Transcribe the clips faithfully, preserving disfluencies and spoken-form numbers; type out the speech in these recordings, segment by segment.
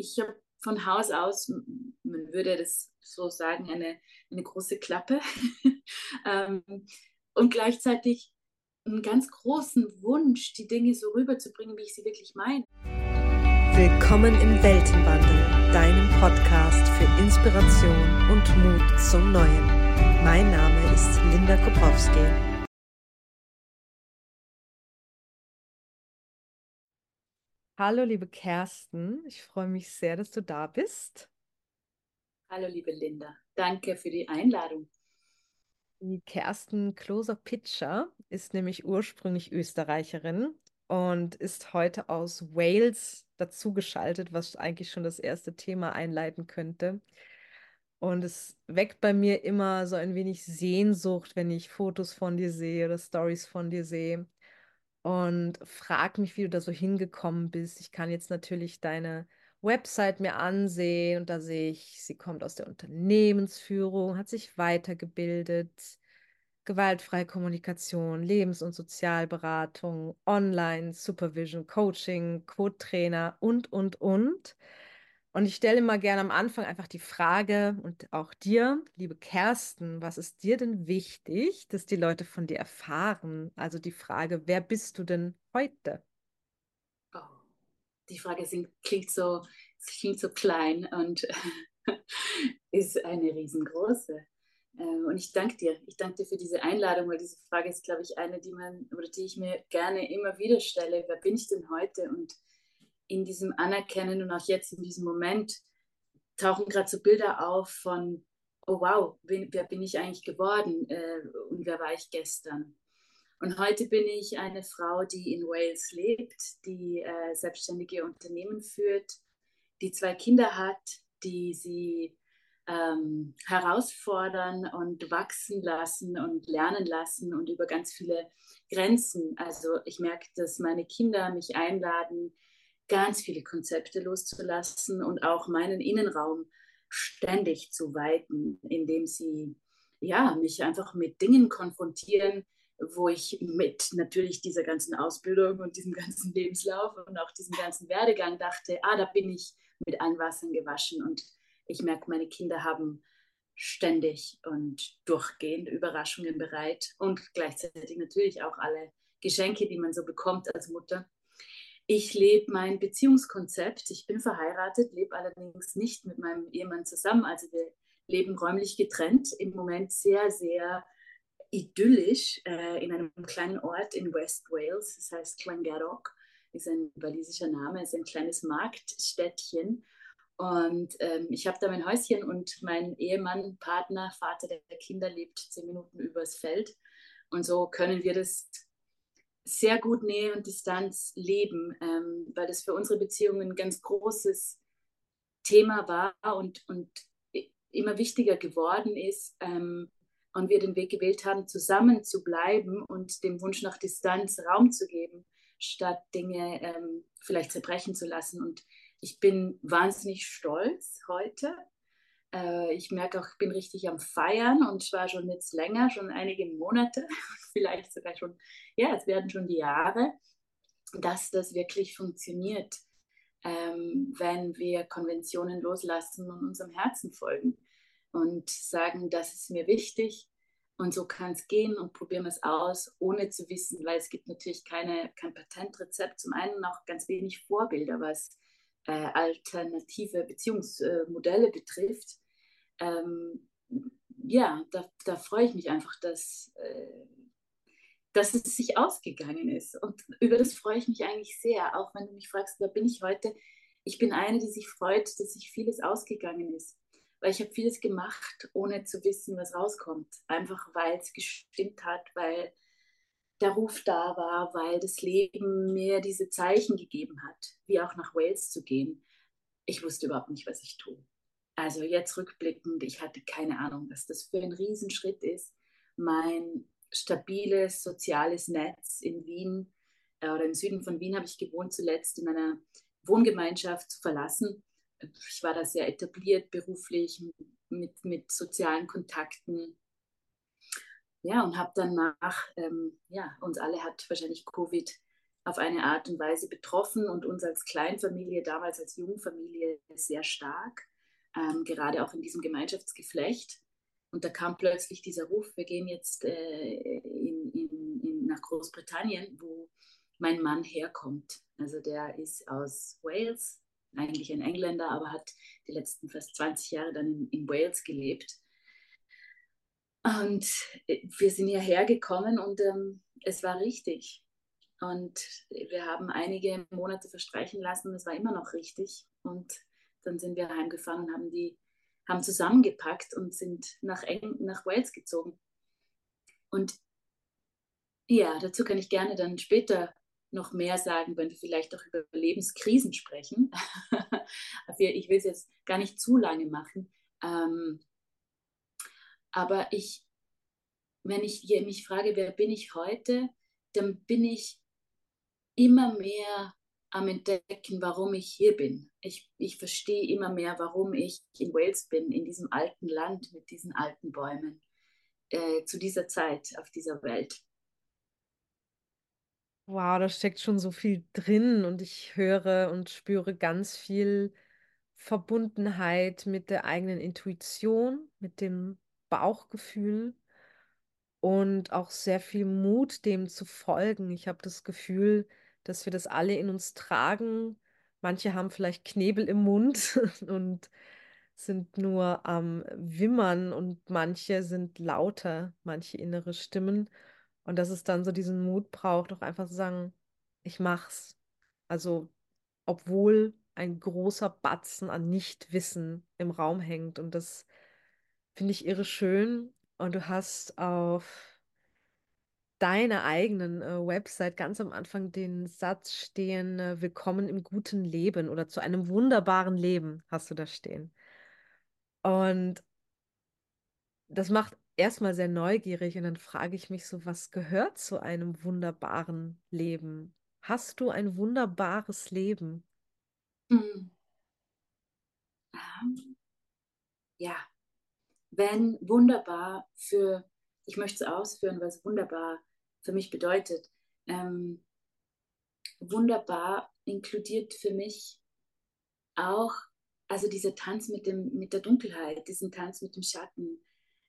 ich habe von Haus aus, man würde das so sagen, eine, eine große Klappe ähm, und gleichzeitig einen ganz großen Wunsch, die Dinge so rüberzubringen, wie ich sie wirklich meine. Willkommen im Weltenwandel, deinem Podcast für Inspiration und Mut zum Neuen. Mein Name ist Linda Koprowski. Hallo, liebe Kerstin, ich freue mich sehr, dass du da bist. Hallo, liebe Linda, danke für die Einladung. Die Kerstin Kloser-Pitscher ist nämlich ursprünglich Österreicherin und ist heute aus Wales dazugeschaltet, was eigentlich schon das erste Thema einleiten könnte. Und es weckt bei mir immer so ein wenig Sehnsucht, wenn ich Fotos von dir sehe oder Stories von dir sehe. Und frag mich, wie du da so hingekommen bist. Ich kann jetzt natürlich deine Website mir ansehen und da sehe ich, sie kommt aus der Unternehmensführung, hat sich weitergebildet, gewaltfreie Kommunikation, Lebens- und Sozialberatung, Online, Supervision, Coaching, Code-Trainer und, und, und. Und ich stelle mal gerne am Anfang einfach die Frage und auch dir, liebe Kerstin, was ist dir denn wichtig, dass die Leute von dir erfahren? Also die Frage, wer bist du denn heute? Oh, die Frage sind, klingt so, klingt so klein und ist eine riesengroße. Ähm, Und ich danke dir. Ich danke dir für diese Einladung, weil diese Frage ist, glaube ich, eine, die man oder die ich mir gerne immer wieder stelle. Wer bin ich denn heute? Und in diesem Anerkennen und auch jetzt in diesem Moment tauchen gerade so Bilder auf von, oh wow, wen, wer bin ich eigentlich geworden äh, und wer war ich gestern? Und heute bin ich eine Frau, die in Wales lebt, die äh, selbstständige Unternehmen führt, die zwei Kinder hat, die sie ähm, herausfordern und wachsen lassen und lernen lassen und über ganz viele Grenzen. Also ich merke, dass meine Kinder mich einladen, ganz viele Konzepte loszulassen und auch meinen Innenraum ständig zu weiten, indem sie ja, mich einfach mit Dingen konfrontieren, wo ich mit natürlich dieser ganzen Ausbildung und diesem ganzen Lebenslauf und auch diesem ganzen Werdegang dachte, ah, da bin ich mit allen Wassern gewaschen. Und ich merke, meine Kinder haben ständig und durchgehend Überraschungen bereit und gleichzeitig natürlich auch alle Geschenke, die man so bekommt als Mutter. Ich lebe mein Beziehungskonzept. Ich bin verheiratet, lebe allerdings nicht mit meinem Ehemann zusammen. Also wir leben räumlich getrennt. Im Moment sehr, sehr idyllisch äh, in einem kleinen Ort in West Wales. Das heißt Clangadog, ist ein walisischer Name, ist ein kleines Marktstädtchen. Und ähm, ich habe da mein Häuschen und mein Ehemann, Partner, Vater der Kinder lebt zehn Minuten übers Feld. Und so können wir das sehr gut Nähe und Distanz leben, ähm, weil das für unsere Beziehungen ein ganz großes Thema war und, und immer wichtiger geworden ist. Ähm, und wir den Weg gewählt haben, zusammen zu bleiben und dem Wunsch nach Distanz Raum zu geben, statt Dinge ähm, vielleicht zerbrechen zu lassen. Und ich bin wahnsinnig stolz heute. Äh, ich merke auch, ich bin richtig am Feiern und zwar schon jetzt länger, schon einige Monate, vielleicht sogar schon, ja, es werden schon die Jahre, dass das wirklich funktioniert, ähm, wenn wir Konventionen loslassen und unserem Herzen folgen und sagen, das ist mir wichtig und so kann es gehen und probieren wir es aus, ohne zu wissen, weil es gibt natürlich keine, kein Patentrezept, zum einen auch ganz wenig Vorbilder, was äh, alternative Beziehungsmodelle betrifft. Ähm, ja, da, da freue ich mich einfach, dass, äh, dass es sich ausgegangen ist. Und über das freue ich mich eigentlich sehr, auch wenn du mich fragst, wer bin ich heute? Ich bin eine, die sich freut, dass sich vieles ausgegangen ist. Weil ich habe vieles gemacht, ohne zu wissen, was rauskommt. Einfach weil es gestimmt hat, weil der Ruf da war, weil das Leben mir diese Zeichen gegeben hat, wie auch nach Wales zu gehen. Ich wusste überhaupt nicht, was ich tue. Also jetzt rückblickend, ich hatte keine Ahnung, was das für ein Riesenschritt ist. Mein stabiles soziales Netz in Wien äh, oder im Süden von Wien habe ich gewohnt, zuletzt in einer Wohngemeinschaft zu verlassen. Ich war da sehr etabliert beruflich mit, mit sozialen Kontakten. Ja, und habe dann nach, ähm, ja, uns alle hat wahrscheinlich Covid auf eine Art und Weise betroffen und uns als Kleinfamilie, damals als Jungfamilie sehr stark, ähm, gerade auch in diesem Gemeinschaftsgeflecht. Und da kam plötzlich dieser Ruf, wir gehen jetzt äh, in, in, in, nach Großbritannien, wo mein Mann herkommt. Also der ist aus Wales, eigentlich ein Engländer, aber hat die letzten fast zwanzig Jahre dann in, in Wales gelebt. Und wir sind hierher gekommen und ähm, es war richtig. Und wir haben einige Monate verstreichen lassen und es war immer noch richtig. Und dann sind wir heimgefahren und haben die haben zusammengepackt und sind nach, Eng nach Wales gezogen. Und ja, dazu kann ich gerne dann später noch mehr sagen, wenn wir vielleicht auch über Lebenskrisen sprechen. Ich will es jetzt gar nicht zu lange machen. Ähm, aber ich, wenn ich mich frage, wer bin ich heute, dann bin ich immer mehr am Entdecken, warum ich hier bin. Ich, ich verstehe immer mehr, warum ich in Wales bin, in diesem alten Land mit diesen alten Bäumen, äh, zu dieser Zeit auf dieser Welt. Wow, da steckt schon so viel drin und ich höre und spüre ganz viel Verbundenheit mit der eigenen Intuition, mit dem Bauchgefühl und auch sehr viel Mut, dem zu folgen. Ich habe das Gefühl, dass wir das alle in uns tragen. Manche haben vielleicht Knebel im Mund und sind nur am Wimmern und manche sind lauter, manche innere Stimmen. Und dass es dann so diesen Mut braucht, auch einfach zu sagen, ich mach's. Also, obwohl ein großer Batzen an Nichtwissen im Raum hängt. Und das finde ich irre schön. Und du hast auf deiner eigenen äh, Website ganz am Anfang den Satz stehen, äh, Willkommen im guten Leben oder zu einem wunderbaren Leben hast du da stehen. Und das macht erstmal sehr neugierig und dann frage ich mich so, was gehört zu einem wunderbaren Leben? Hast du ein wunderbares Leben? Mhm. Ja, wenn wunderbar für, ich möchte es ausführen, was wunderbar für mich bedeutet. Ähm, wunderbar inkludiert für mich auch, also dieser Tanz mit dem, mit der Dunkelheit, diesen Tanz mit dem Schatten,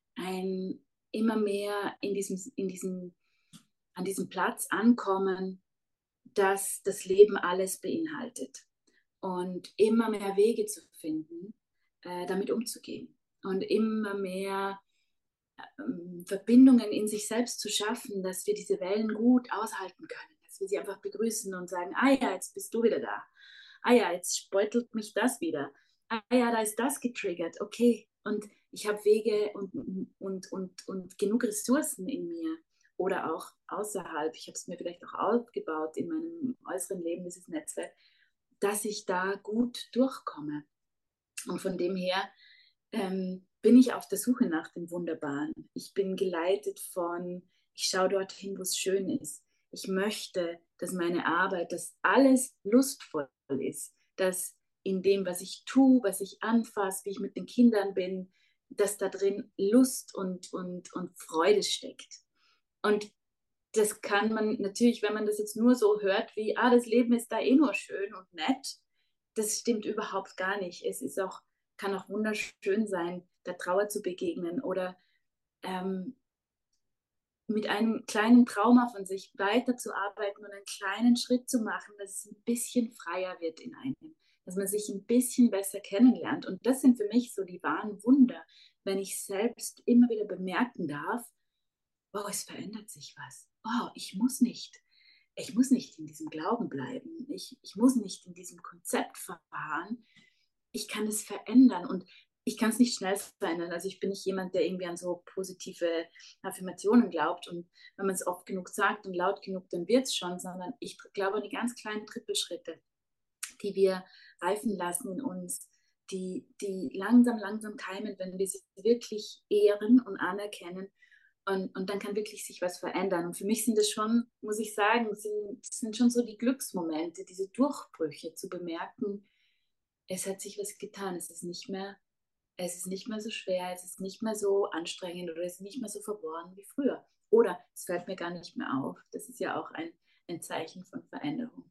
ein immer mehr in diesem, in diesem, an diesem Platz ankommen, dass das Leben alles beinhaltet und immer mehr Wege zu finden, äh, damit umzugehen und immer mehr ähm, Verbindungen in sich selbst zu schaffen, dass wir diese Wellen gut aushalten können, dass wir sie einfach begrüßen und sagen, ah ja, jetzt bist du wieder da. Ah ja, jetzt beutelt mich das wieder. Ah ja, da ist das getriggert. Okay, und ich habe Wege und, und, und, und genug Ressourcen in mir oder auch außerhalb. Ich habe es mir vielleicht auch aufgebaut in meinem äußeren Leben, dieses Netzwerk, dass ich da gut durchkomme. Und von dem her ähm, bin ich auf der Suche nach dem Wunderbaren. Ich bin geleitet von, ich schaue dorthin, wo es schön ist. Ich möchte, dass meine Arbeit, dass alles lustvoll ist, dass in dem, was ich tue, was ich anfasse, wie ich mit den Kindern bin, dass da drin Lust und, und, und Freude steckt. Und das kann man natürlich, wenn man das jetzt nur so hört, wie, ah, das Leben ist da eh nur schön und nett, das stimmt überhaupt gar nicht. Es ist auch, kann auch wunderschön sein, der Trauer zu begegnen oder ähm, mit einem kleinen Trauma von sich weiterzuarbeiten und einen kleinen Schritt zu machen, dass es ein bisschen freier wird in einem, dass man sich ein bisschen besser kennenlernt. Und das sind für mich so die wahren Wunder, wenn ich selbst immer wieder bemerken darf, oh, es verändert sich was. Oh, ich muss nicht. Ich muss nicht in diesem Glauben bleiben. Ich, ich muss nicht in diesem Konzept verharren. Ich kann es verändern und ich kann es nicht schnell verändern. Also ich bin nicht jemand, der irgendwie an so positive Affirmationen glaubt und wenn man es oft genug sagt und laut genug, dann wird es schon, sondern ich glaube an die ganz kleinen Trippelschritte, die wir reifen lassen in uns, die, die langsam, langsam keimen, wenn wir sie wirklich ehren und anerkennen. Und, und dann kann wirklich sich was verändern. Und für mich sind das schon, muss ich sagen, sind, sind schon so die Glücksmomente, diese Durchbrüche zu bemerken, es hat sich was getan. Es ist nicht mehr, es ist nicht mehr so schwer, es ist nicht mehr so anstrengend oder es ist nicht mehr so verworren wie früher. Oder es fällt mir gar nicht mehr auf. Das ist ja auch ein, ein Zeichen von Veränderung.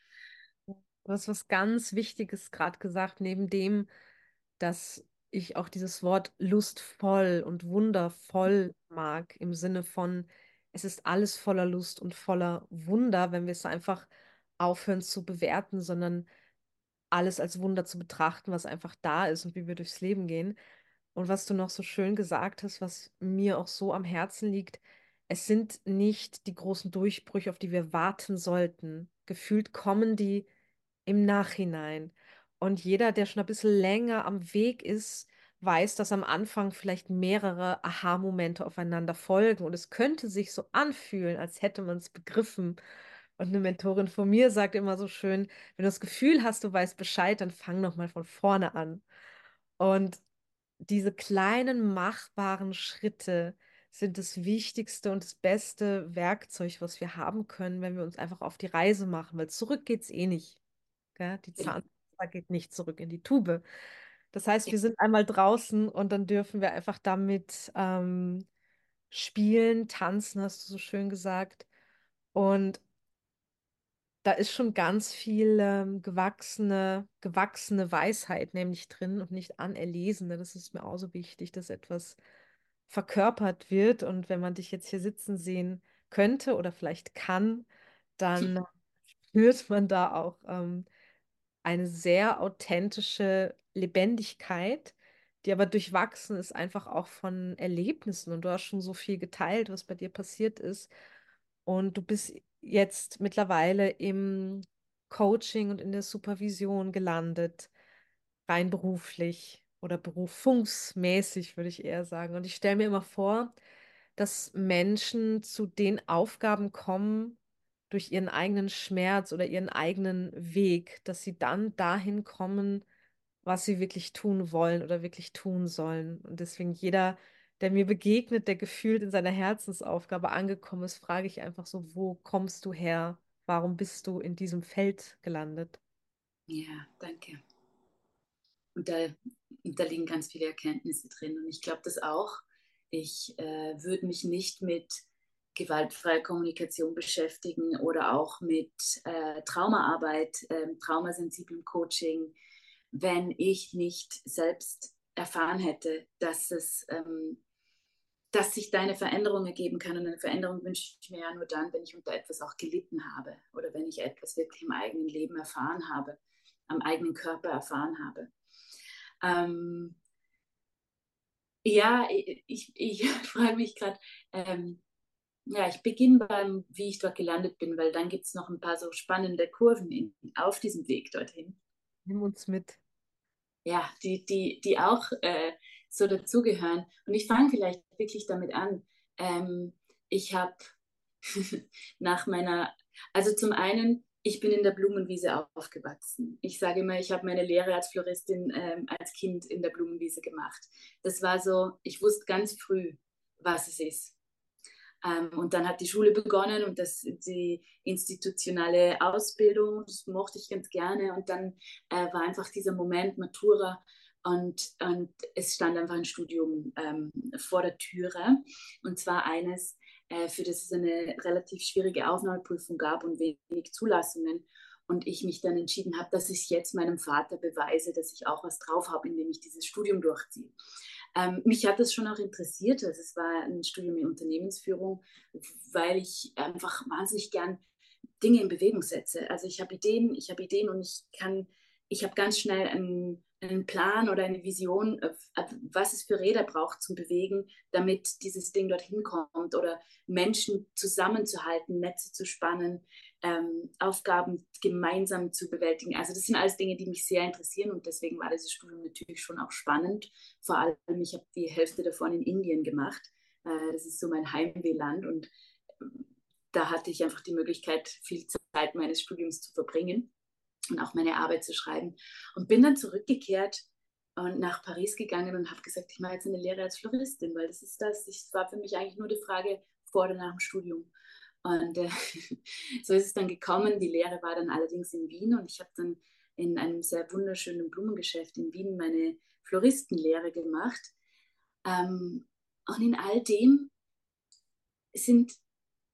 Du hast was ganz Wichtiges gerade gesagt, neben dem, dass ich auch dieses Wort lustvoll und wundervoll mag, im Sinne von, es ist alles voller Lust und voller Wunder, wenn wir es einfach aufhören zu bewerten, sondern alles als Wunder zu betrachten, was einfach da ist und wie wir durchs Leben gehen. Und was du noch so schön gesagt hast, was mir auch so am Herzen liegt, es sind nicht die großen Durchbrüche, auf die wir warten sollten. Gefühlt kommen die im Nachhinein. Und jeder, der schon ein bisschen länger am Weg ist, weiß, dass am Anfang vielleicht mehrere Aha-Momente aufeinander folgen. Und es könnte sich so anfühlen, als hätte man es begriffen. Und eine Mentorin von mir sagt immer so schön, wenn du das Gefühl hast, du weißt Bescheid, dann fang noch mal von vorne an. Und diese kleinen machbaren Schritte sind das wichtigste und das beste Werkzeug, was wir haben können, wenn wir uns einfach auf die Reise machen, weil zurück geht's eh nicht. Gell? Die Zahnpasta geht nicht zurück in die Tube. Das heißt, wir sind einmal draußen und dann dürfen wir einfach damit ähm, spielen, tanzen, hast du so schön gesagt. Und da ist schon ganz viel ähm, gewachsene, gewachsene Weisheit nämlich drin und nicht anerlesene. Das ist mir auch so wichtig, dass etwas verkörpert wird. Und wenn man dich jetzt hier sitzen sehen könnte oder vielleicht kann, dann spürt man da auch ähm, eine sehr authentische Lebendigkeit, die aber durchwachsen ist einfach auch von Erlebnissen. Und du hast schon so viel geteilt, was bei dir passiert ist. Und du bist jetzt mittlerweile im Coaching und in der Supervision gelandet, rein beruflich oder berufungsmäßig, würde ich eher sagen. Und ich stelle mir immer vor, dass Menschen zu den Aufgaben kommen, durch ihren eigenen Schmerz oder ihren eigenen Weg, dass sie dann dahin kommen, was sie wirklich tun wollen oder wirklich tun sollen. Und deswegen jeder, der mir begegnet, der gefühlt in seiner Herzensaufgabe angekommen ist, frage ich einfach so, wo kommst du her? Warum bist du in diesem Feld gelandet? Ja, danke. Und da, da liegen ganz viele Erkenntnisse drin. Und ich glaube das auch. Ich äh, würde mich nicht mit gewaltfreier Kommunikation beschäftigen oder auch mit äh, Traumaarbeit, äh, traumasensiblem Coaching, wenn ich nicht selbst erfahren hätte, dass es ähm, dass sich da eine Veränderung ergeben kann. Und eine Veränderung wünsche ich mir ja nur dann, wenn ich unter etwas auch gelitten habe oder wenn ich etwas wirklich im eigenen Leben erfahren habe, am eigenen Körper erfahren habe. Ähm, ja, ich, ich, ich frage mich gerade, ähm, ja, ich beginne beim, wie ich dort gelandet bin, weil dann gibt es noch ein paar so spannende Kurven in, auf diesem Weg dorthin. Nimm uns mit. Ja, die, die, die auch äh, so dazugehören. Und ich fange vielleicht wirklich damit an. Ähm, ich habe nach meiner, also zum einen, ich bin in der Blumenwiese aufgewachsen. Ich sage immer, ich habe meine Lehre als Floristin ähm, als Kind in der Blumenwiese gemacht. Das war so, ich wusste ganz früh, was es ist. Ähm, und dann hat die Schule begonnen und das, die institutionelle Ausbildung, das mochte ich ganz gerne. Und dann äh, war einfach dieser Moment Matura und, und es stand einfach ein Studium ähm, vor der Türe. Und zwar eines, äh, für das es eine relativ schwierige Aufnahmeprüfung gab und wenig Zulassungen. Und ich mich dann entschieden habe, dass ich jetzt meinem Vater beweise, dass ich auch was drauf habe, indem ich dieses Studium durchziehe. Ähm, mich hat das schon auch interessiert. Also es war ein Studium in Unternehmensführung, weil ich einfach wahnsinnig gern Dinge in Bewegung setze. Also ich habe Ideen, ich habe Ideen und ich kann, ich habe ganz schnell einen, einen Plan oder eine Vision, äh, was es für Räder braucht zum Bewegen, damit dieses Ding dorthin kommt oder Menschen zusammenzuhalten, Netze zu spannen, ähm, Aufgaben gemeinsam zu bewältigen. Also das sind alles Dinge, die mich sehr interessieren und deswegen war dieses Studium natürlich schon auch spannend. Vor allem, ich habe die Hälfte davon in Indien gemacht. Äh, das ist so mein Heimwehland und da hatte ich einfach die Möglichkeit, viel Zeit meines Studiums zu verbringen und auch meine Arbeit zu schreiben. Und bin dann zurückgekehrt und nach Paris gegangen und habe gesagt, ich mache jetzt eine Lehre als Floristin, weil das ist das. Es war für mich eigentlich nur die Frage vor oder nach dem Studium. Und äh, so ist es dann gekommen. Die Lehre war dann allerdings in Wien und ich habe dann in einem sehr wunderschönen Blumengeschäft in Wien meine Floristenlehre gemacht. Ähm, und in all dem sind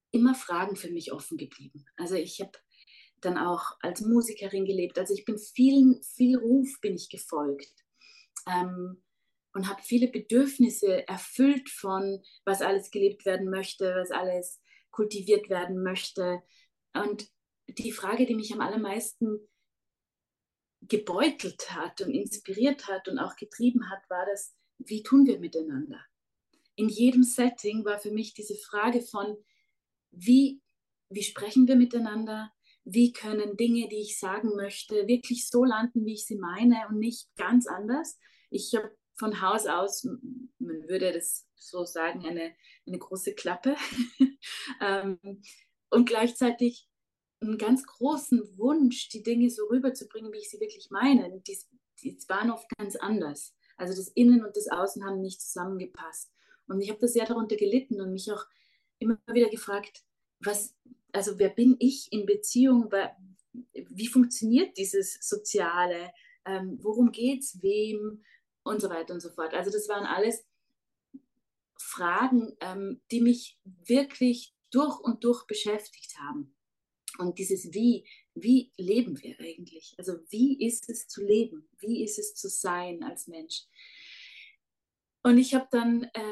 immer Fragen für mich offen geblieben. Also ich habe dann auch als Musikerin gelebt. Also ich bin vielen, viel Ruf bin ich gefolgt. Ähm, und habe viele Bedürfnisse erfüllt von, was alles gelebt werden möchte, was alles kultiviert werden möchte. Und die Frage, die mich am allermeisten gebeutelt hat und inspiriert hat und auch getrieben hat, war das, wie tun wir miteinander? In jedem Setting war für mich diese Frage von, wie, wie sprechen wir miteinander? Wie können Dinge, die ich sagen möchte, wirklich so landen, wie ich sie meine und nicht ganz anders? Ich habe von Haus aus, man würde das so sagen, eine, eine große Klappe ähm, und gleichzeitig einen ganz großen Wunsch, die Dinge so rüberzubringen, wie ich sie wirklich meine. Die, die waren oft ganz anders. Also das Innen und das Außen haben nicht zusammengepasst. Und ich habe da sehr darunter gelitten und mich auch immer wieder gefragt, was, also wer bin ich in Beziehung? Wie funktioniert dieses Soziale? Ähm, worum geht es wem? Und so weiter und so fort. Also das waren alles Fragen, ähm, die mich wirklich durch und durch beschäftigt haben. Und dieses Wie, wie leben wir eigentlich? Also wie ist es zu leben? Wie ist es zu sein als Mensch? Und ich habe dann ähm,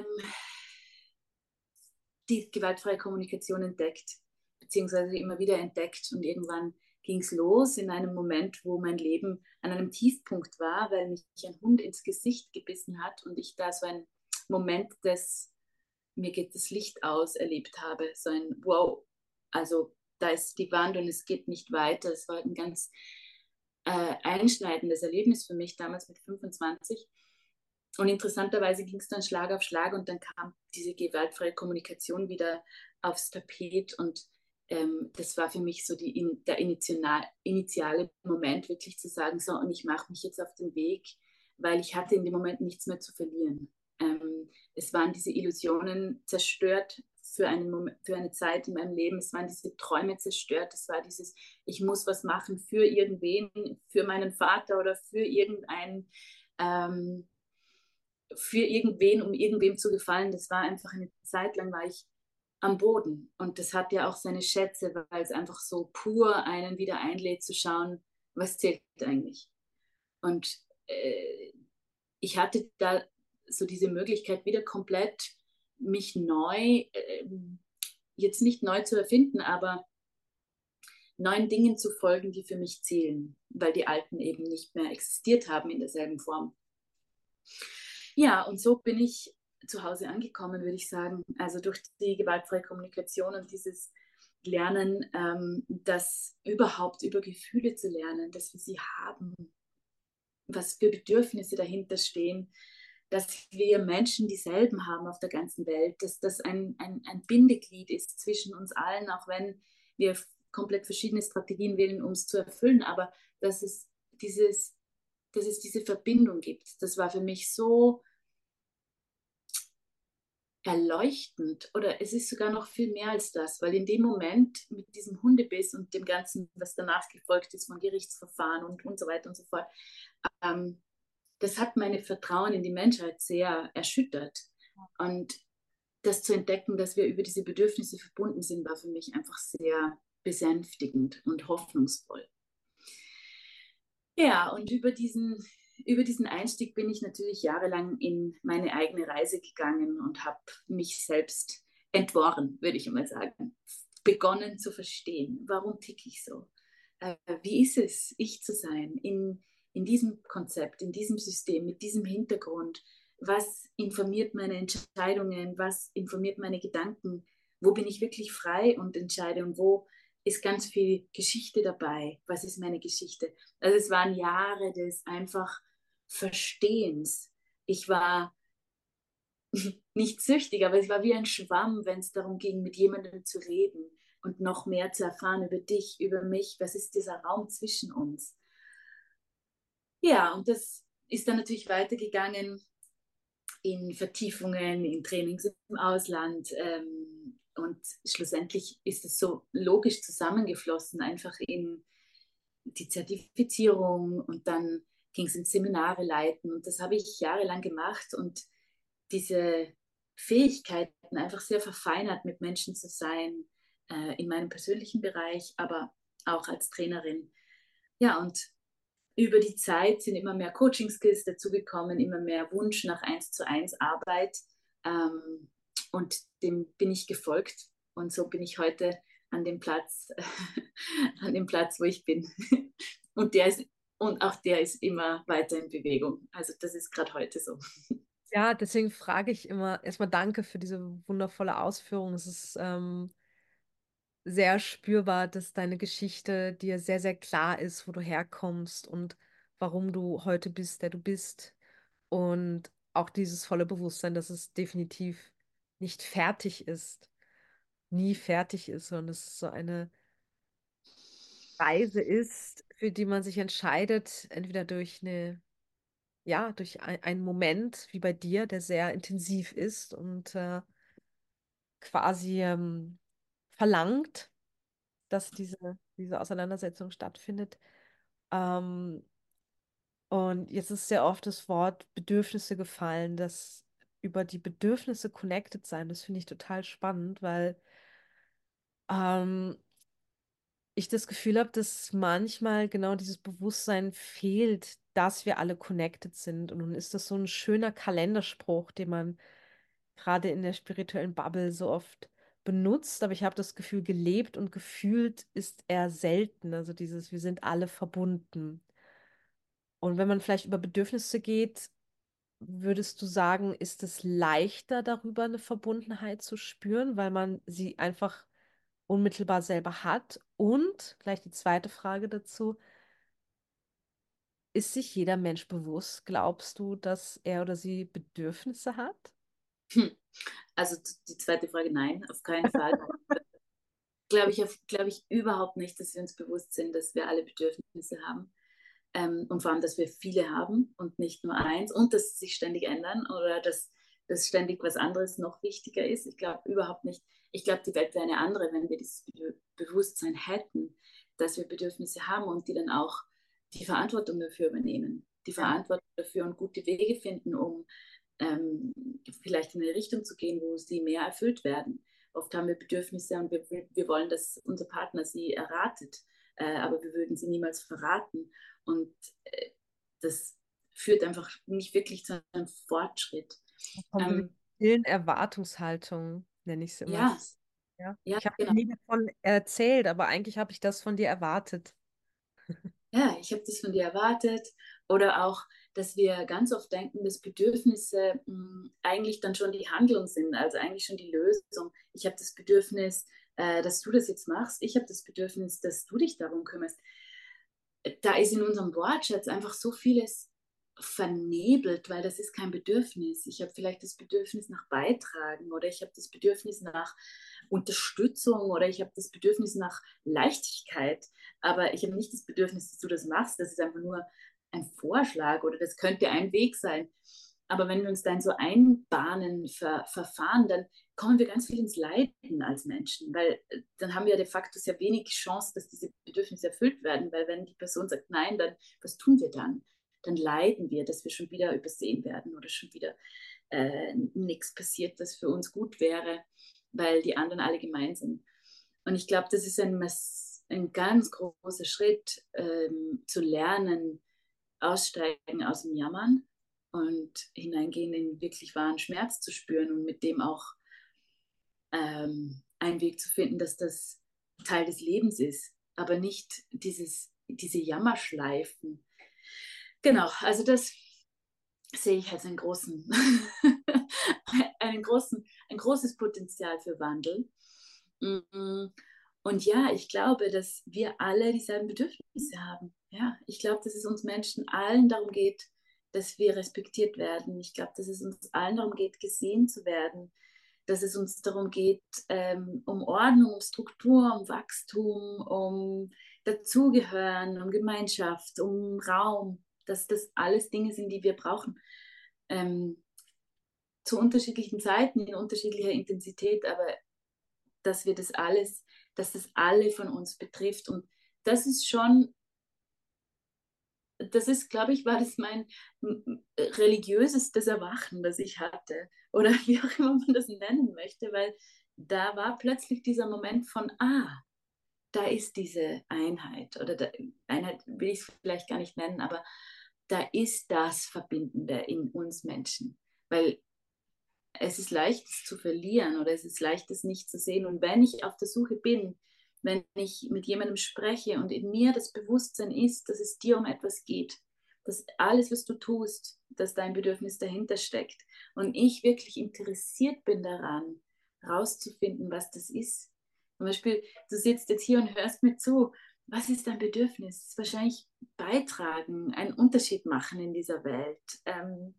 die gewaltfreie Kommunikation entdeckt, beziehungsweise immer wieder entdeckt. Und irgendwann ging es los in einem Moment, wo mein Leben an einem Tiefpunkt war, weil mich ein Hund ins Gesicht gebissen hat und ich da so einen Moment des mir geht das Licht aus erlebt habe. So ein Wow, also da ist die Wand und es geht nicht weiter. Es war ein ganz äh, einschneidendes Erlebnis für mich damals mit fünfundzwanzig. Und interessanterweise ging es dann Schlag auf Schlag und dann kam diese gewaltfreie Kommunikation wieder aufs Tapet und ähm, das war für mich so die, in, der initial, initiale Moment, wirklich zu sagen, so, und ich mache mich jetzt auf den Weg, weil ich hatte in dem Moment nichts mehr zu verlieren. Ähm, es waren diese Illusionen zerstört für, einen Moment, für eine Zeit in meinem Leben. Es waren diese Träume zerstört. Es war dieses, ich muss was machen für irgendwen, für meinen Vater oder für irgendeinen, ähm, für irgendwen, um irgendwem zu gefallen. Das war einfach eine Zeit lang, war ich am Boden. Und das hat ja auch seine Schätze, weil es einfach so pur einen wieder einlädt zu schauen, was zählt eigentlich. Und äh, ich hatte da so diese Möglichkeit, wieder komplett mich neu, äh, jetzt nicht neu zu erfinden, aber neuen Dingen zu folgen, die für mich zählen, weil die alten eben nicht mehr existiert haben in derselben Form. Ja, und so bin ich zu Hause angekommen, würde ich sagen. Also durch die gewaltfreie Kommunikation und dieses Lernen, ähm, das überhaupt über Gefühle zu lernen, dass wir sie haben, was für Bedürfnisse dahinter stehen, dass wir Menschen dieselben haben auf der ganzen Welt, dass das ein, ein, ein Bindeglied ist zwischen uns allen, auch wenn wir komplett verschiedene Strategien wählen, um es zu erfüllen, aber dass es, dieses, dass es diese Verbindung gibt. Das war für mich so erleuchtend oder es ist sogar noch viel mehr als das, weil in dem Moment mit diesem Hundebiss und dem Ganzen, was danach gefolgt ist von Gerichtsverfahren und, und so weiter und so fort, ähm, das hat meine Vertrauen in die Menschheit sehr erschüttert. Und das zu entdecken, dass wir über diese Bedürfnisse verbunden sind, war für mich einfach sehr besänftigend und hoffnungsvoll. Ja, und über diesen, über diesen Einstieg bin ich natürlich jahrelang in meine eigene Reise gegangen und habe mich selbst entworren, würde ich mal sagen. Begonnen zu verstehen, warum ticke ich so? Äh, wie ist es, ich zu sein in, in diesem Konzept, in diesem System, mit diesem Hintergrund? Was informiert meine Entscheidungen? Was informiert meine Gedanken? Wo bin ich wirklich frei und entscheide und wo ist ganz viel Geschichte dabei? Was ist meine Geschichte? Also es waren Jahre des einfach Verstehens. Ich war nicht süchtig, aber ich war wie ein Schwamm, wenn es darum ging, mit jemandem zu reden und noch mehr zu erfahren über dich, über mich. Was ist dieser Raum zwischen uns? Ja, und das ist dann natürlich weitergegangen in Vertiefungen, in Trainings im Ausland. Ähm, und schlussendlich ist es so logisch zusammengeflossen, einfach in die Zertifizierung und dann ging es ins Seminare leiten. Und das habe ich jahrelang gemacht und diese Fähigkeiten einfach sehr verfeinert, mit Menschen zu sein, äh, in meinem persönlichen Bereich, aber auch als Trainerin. Ja, und über die Zeit sind immer mehr Coaching-Skills dazugekommen, immer mehr Wunsch nach eins zu eins Arbeit. Ähm, und dem bin ich gefolgt. Und so bin ich heute an dem Platz, an dem Platz, wo ich bin. Und der ist, und auch der ist immer weiter in Bewegung. Also das ist gerade heute so. Ja, deswegen frage ich immer erstmal danke für diese wundervolle Ausführung. Es ist ähm, sehr spürbar, dass deine Geschichte dir sehr, sehr klar ist, wo du herkommst und warum du heute bist, der du bist. Und auch dieses volle Bewusstsein, dass es definitiv nicht fertig ist, nie fertig ist, sondern es ist so eine Reise ist, für die man sich entscheidet, entweder durch eine, ja, durch ein, einen Moment wie bei dir, der sehr intensiv ist und äh, quasi ähm, verlangt, dass diese, diese Auseinandersetzung stattfindet. Ähm, und jetzt ist sehr oft das Wort Bedürfnisse gefallen, dass über die Bedürfnisse connected sein, das finde ich total spannend, weil ähm, ich das Gefühl habe, dass manchmal genau dieses Bewusstsein fehlt, dass wir alle connected sind. Und nun ist das so ein schöner Kalenderspruch, den man gerade in der spirituellen Bubble so oft benutzt, aber ich habe das Gefühl, gelebt und gefühlt ist eher selten. Also dieses, wir sind alle verbunden. Und wenn man vielleicht über Bedürfnisse geht, würdest du sagen, ist es leichter, darüber eine Verbundenheit zu spüren, weil man sie einfach unmittelbar selber hat? Und gleich die zweite Frage dazu, ist sich jeder Mensch bewusst? Glaubst du, dass er oder sie Bedürfnisse hat? Also die zweite Frage, nein, auf keinen Fall. Glaube ich, glaube ich überhaupt nicht, dass wir uns bewusst sind, dass wir alle Bedürfnisse haben. Ähm, und vor allem, dass wir viele haben und nicht nur eins und dass sie sich ständig ändern oder dass, dass ständig was anderes noch wichtiger ist. Ich glaube überhaupt nicht. Ich glaube, die Welt wäre eine andere, wenn wir dieses Be Bewusstsein hätten, dass wir Bedürfnisse haben und die dann auch die Verantwortung dafür übernehmen. Die Ja. Verantwortung dafür und gute Wege finden, um ähm, vielleicht in eine Richtung zu gehen, wo sie mehr erfüllt werden. Oft haben wir Bedürfnisse und wir, wir wollen, dass unser Partner sie erratet, äh, aber wir würden sie niemals verraten. Und äh, das führt einfach nicht wirklich zu einem Fortschritt. Von dieser Ähm, stillen Erwartungshaltung, nenne ich es immer. ja, Das, ja. ja, Ich habe dir genau. nie davon erzählt, aber eigentlich habe ich das von dir erwartet. Ja, ich habe das von dir erwartet. Oder auch, dass wir ganz oft denken, dass Bedürfnisse mh, eigentlich dann schon die Handlung sind, also eigentlich schon die Lösung. Ich habe das Bedürfnis, äh, dass du das jetzt machst. Ich habe das Bedürfnis, dass du dich darum kümmerst. Da ist in unserem Wortschatz einfach so vieles vernebelt, weil das ist kein Bedürfnis. Ich habe vielleicht das Bedürfnis nach Beitragen oder ich habe das Bedürfnis nach Unterstützung oder ich habe das Bedürfnis nach Leichtigkeit, aber ich habe nicht das Bedürfnis, dass du das machst. Das ist einfach nur ein Vorschlag oder das könnte ein Weg sein. Aber wenn wir uns dann so einbahnen, ver, verfahren, dann kommen wir ganz viel ins Leiden als Menschen, weil äh, dann haben wir de facto sehr wenig Chance, dass diese Bedürfnisse erfüllt werden, weil wenn die Person sagt nein, dann was tun wir dann? Dann leiden wir, dass wir schon wieder übersehen werden oder schon wieder äh, nichts passiert, das für uns gut wäre, weil die anderen alle gemein sind. Und ich glaube, das ist ein, ein ganz großer Schritt, ähm, zu lernen, aussteigen aus dem Jammern und hineingehen in wirklich wahren Schmerz zu spüren und mit dem auch ähm, einen Weg zu finden, dass das Teil des Lebens ist, aber nicht dieses, diese Jammerschleifen. Genau, also das sehe ich als einen großen, einen großen, ein großes Potenzial für Wandel. Und ja, ich glaube, dass wir alle dieselben Bedürfnisse haben. Ja, ich glaube, dass es uns Menschen allen darum geht, dass wir respektiert werden. Ich glaube, dass es uns allen darum geht, gesehen zu werden. Dass es uns darum geht, ähm, um Ordnung, um Struktur, um Wachstum, um Dazugehören, um Gemeinschaft, um Raum. Dass das alles Dinge sind, die wir brauchen. Ähm, zu unterschiedlichen Zeiten, in unterschiedlicher Intensität, aber dass wir das alles, dass das alle von uns betrifft. Und das ist schon, das ist, glaube ich, war das mein religiösestes Erwachen, das ich hatte. Oder wie auch immer man das nennen möchte, weil da war plötzlich dieser Moment von, ah, da ist diese Einheit oder da, Einheit will ich es vielleicht gar nicht nennen, aber da ist das Verbindende in uns Menschen, weil es ist leicht, es zu verlieren oder es ist leicht, es nicht zu sehen. Und wenn ich auf der Suche bin, wenn ich mit jemandem spreche und in mir das Bewusstsein ist, dass es dir um etwas geht, dass alles, was du tust, dass dein Bedürfnis dahinter steckt und ich wirklich interessiert bin daran, herauszufinden, was das ist. Zum Beispiel, du sitzt jetzt hier und hörst mir zu. Was ist dein Bedürfnis? Das ist wahrscheinlich beitragen, einen Unterschied machen in dieser Welt. Ähm,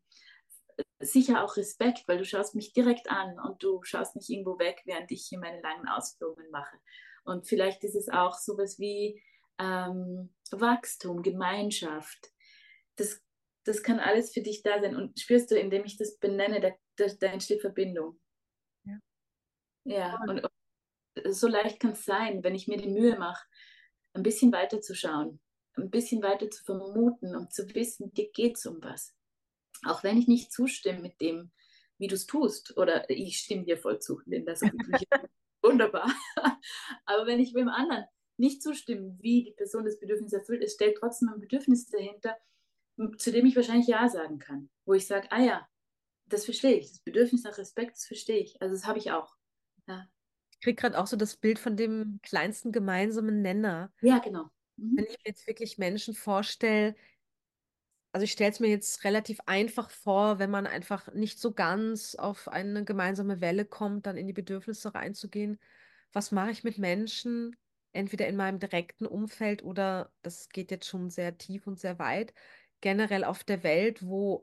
sicher auch Respekt, weil du schaust mich direkt an und du schaust nicht irgendwo weg, während ich hier meine langen Ausführungen mache. Und vielleicht ist es auch sowas wie ähm, Wachstum, Gemeinschaft. Das, das kann alles für dich da sein. Und spürst du, indem ich das benenne, da, da, da entsteht Verbindung. Ja. Ja, und so leicht kann es sein, wenn ich mir die Mühe mache, ein bisschen weiter zu schauen, ein bisschen weiter zu vermuten, um zu wissen, dir geht es um was. Auch wenn ich nicht zustimme mit dem, wie du es tust, oder ich stimme dir voll zu, Linda, so wie du mich wunderbar. Aber wenn ich dem anderen nicht zustimme, wie die Person das Bedürfnis erfüllt, es stellt trotzdem ein Bedürfnis dahinter, zu dem ich wahrscheinlich Ja sagen kann. Wo ich sage, ah ja, das verstehe ich. Das Bedürfnis nach Respekt, das verstehe ich. Also das habe ich auch. Ja, Ich kriege gerade auch so das Bild von dem kleinsten gemeinsamen Nenner. ja genau. Wenn Mhm. ich mir jetzt wirklich Menschen vorstelle, also ich stelle es mir jetzt relativ einfach vor, wenn man einfach nicht so ganz auf eine gemeinsame Welle kommt, dann in die Bedürfnisse reinzugehen. Was mache ich mit Menschen, entweder in meinem direkten Umfeld oder, das geht jetzt schon sehr tief und sehr weit, generell auf der Welt, wo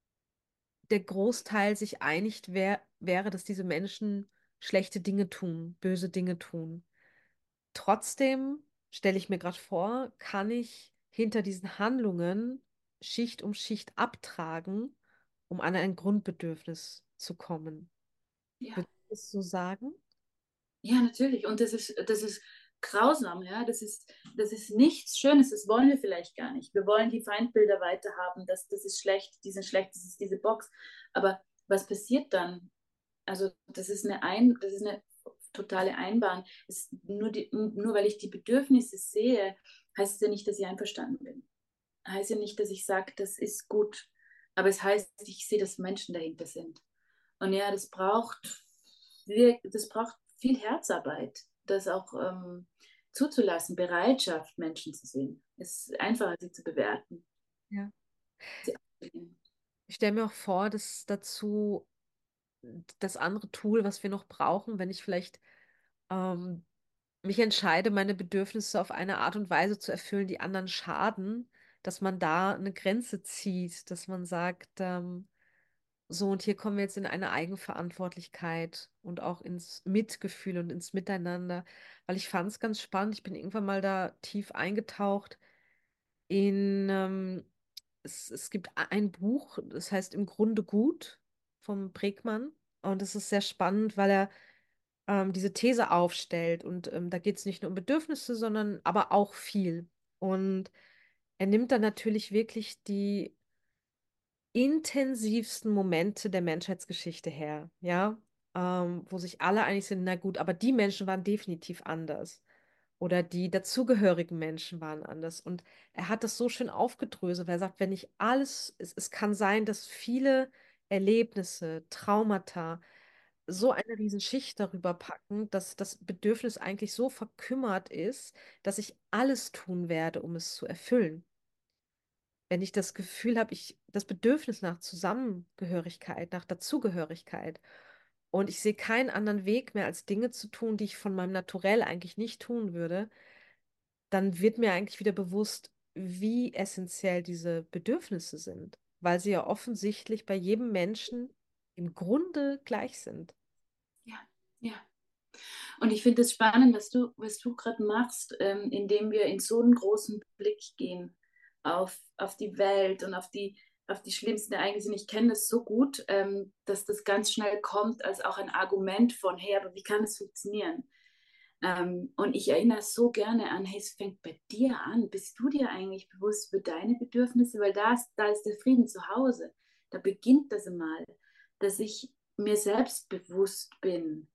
der Großteil sich einig wär, wäre, dass diese Menschen schlechte Dinge tun, böse Dinge tun. Trotzdem stelle ich mir gerade vor, kann ich hinter diesen Handlungen Schicht um Schicht abtragen, um an ein Grundbedürfnis zu kommen. Ja. Würdest du das so sagen? Ja, natürlich. Und das ist, das ist grausam, ja. Das ist, das ist nichts Schönes. Das wollen wir vielleicht gar nicht. Wir wollen die Feindbilder weiter haben. Das, das ist schlecht, die sind schlecht, das ist diese Box. Aber was passiert dann? Also, das ist eine, Ein, das ist eine totale Einbahn. Es, nur, die, nur weil ich die Bedürfnisse sehe, heißt es ja nicht, dass ich einverstanden bin. Heißt ja nicht, dass ich sage, das ist gut. Aber es heißt, ich sehe, dass Menschen dahinter sind. Und ja, das braucht, das braucht viel Herzarbeit, das auch ähm, zuzulassen, Bereitschaft, Menschen zu sehen. Es ist einfacher, sie zu bewerten. Ja. Sie abzulehnen. Ich stelle mir auch vor, dass dazu das andere Tool, was wir noch brauchen, wenn ich vielleicht ähm, mich entscheide, meine Bedürfnisse auf eine Art und Weise zu erfüllen, die anderen schaden, dass man da eine Grenze zieht, dass man sagt, ähm, so und hier kommen wir jetzt in eine Eigenverantwortlichkeit und auch ins Mitgefühl und ins Miteinander, weil ich fand es ganz spannend. Ich bin irgendwann mal da tief eingetaucht in, ähm, es, es gibt ein Buch, das heißt Im Grunde gut vom Bregmann und es ist sehr spannend, weil er ähm, diese These aufstellt. Und ähm, da geht es nicht nur um Bedürfnisse, sondern aber auch viel. Und er nimmt dann natürlich wirklich die intensivsten Momente der Menschheitsgeschichte her, ja, ähm, wo sich alle einig sind, na gut, aber die Menschen waren definitiv anders. Oder die dazugehörigen Menschen waren anders. Und er hat das so schön aufgedröselt, weil er sagt, wenn ich alles, es, es kann sein, dass viele Erlebnisse, Traumata, so eine Riesenschicht darüber packen, dass das Bedürfnis eigentlich so verkümmert ist, dass ich alles tun werde, um es zu erfüllen. Wenn ich das Gefühl habe, ich das Bedürfnis nach Zusammengehörigkeit, nach Dazugehörigkeit und ich sehe keinen anderen Weg mehr, als Dinge zu tun, die ich von meinem Naturell eigentlich nicht tun würde, dann wird mir eigentlich wieder bewusst, wie essentiell diese Bedürfnisse sind, weil sie ja offensichtlich bei jedem Menschen im Grunde gleich sind. Ja, ja. Und ich finde es spannend, was du, was du gerade machst, ähm, indem wir in so einen großen Blick gehen auf, auf die Welt und auf die, auf die schlimmsten Ereignisse. Und ich kenne das so gut, ähm, dass das ganz schnell kommt als auch ein Argument von, hey, aber wie kann es funktionieren? Ähm, und ich erinnere so gerne an, hey, es fängt bei dir an. Bist du dir eigentlich bewusst für deine Bedürfnisse? Weil da ist, da ist der Frieden zu Hause. Da beginnt das einmal, dass ich mir selbst bewusst bin,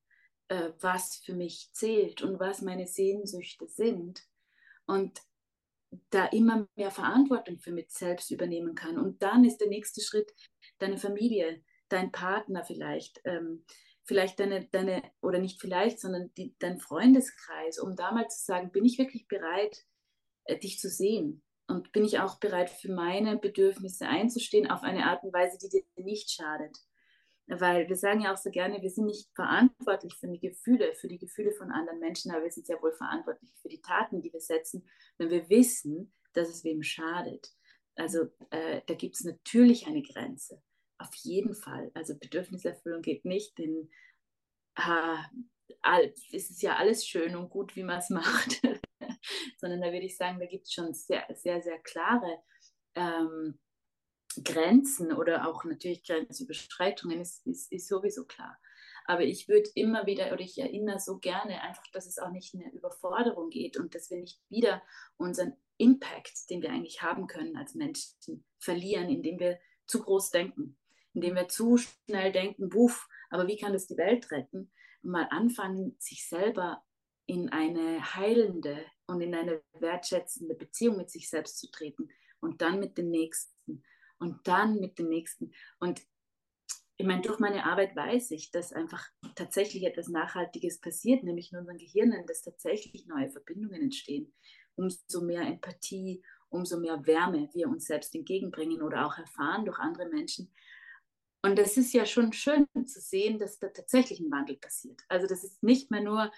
äh, was für mich zählt und was meine Sehnsüchte sind. Und da immer mehr Verantwortung für mich selbst übernehmen kann. Und dann ist der nächste Schritt deine Familie, dein Partner vielleicht, ähm, vielleicht deine, deine, oder nicht vielleicht, sondern die, dein Freundeskreis, um da mal zu sagen, bin ich wirklich bereit, äh, dich zu sehen? Und bin ich auch bereit, für meine Bedürfnisse einzustehen auf eine Art und Weise, die dir nicht schadet? Weil wir sagen ja auch so gerne, wir sind nicht verantwortlich für die Gefühle, für die Gefühle von anderen Menschen, aber wir sind sehr wohl verantwortlich für die Taten, die wir setzen, wenn wir wissen, dass es wem schadet. Also äh, da gibt es natürlich eine Grenze, auf jeden Fall. Also Bedürfniserfüllung geht nicht, denn ah, all, es ist ja alles schön und gut, wie man es macht, sondern da würde ich sagen, da gibt es schon sehr, sehr, sehr klare ähm, Grenzen oder auch natürlich Grenzüberschreitungen ist, ist, ist sowieso klar. Aber ich würde immer wieder, oder ich erinnere so gerne einfach, dass es auch nicht in eine Überforderung geht und dass wir nicht wieder unseren Impact, den wir eigentlich haben können als Menschen, verlieren, indem wir zu groß denken, indem wir zu schnell denken, wuff, aber wie kann das die Welt retten? Und mal anfangen, sich selber in eine heilende und in eine wertschätzende Beziehung mit sich selbst zu treten und dann mit dem Nächsten und dann mit dem nächsten. Und ich meine, durch meine Arbeit weiß ich, dass einfach tatsächlich etwas Nachhaltiges passiert, nämlich in unseren Gehirnen, dass tatsächlich neue Verbindungen entstehen. Umso mehr Empathie, umso mehr Wärme wir uns selbst entgegenbringen oder auch erfahren durch andere Menschen. Und das ist ja schon schön zu sehen, dass da tatsächlich ein Wandel passiert. Also das ist nicht mehr nur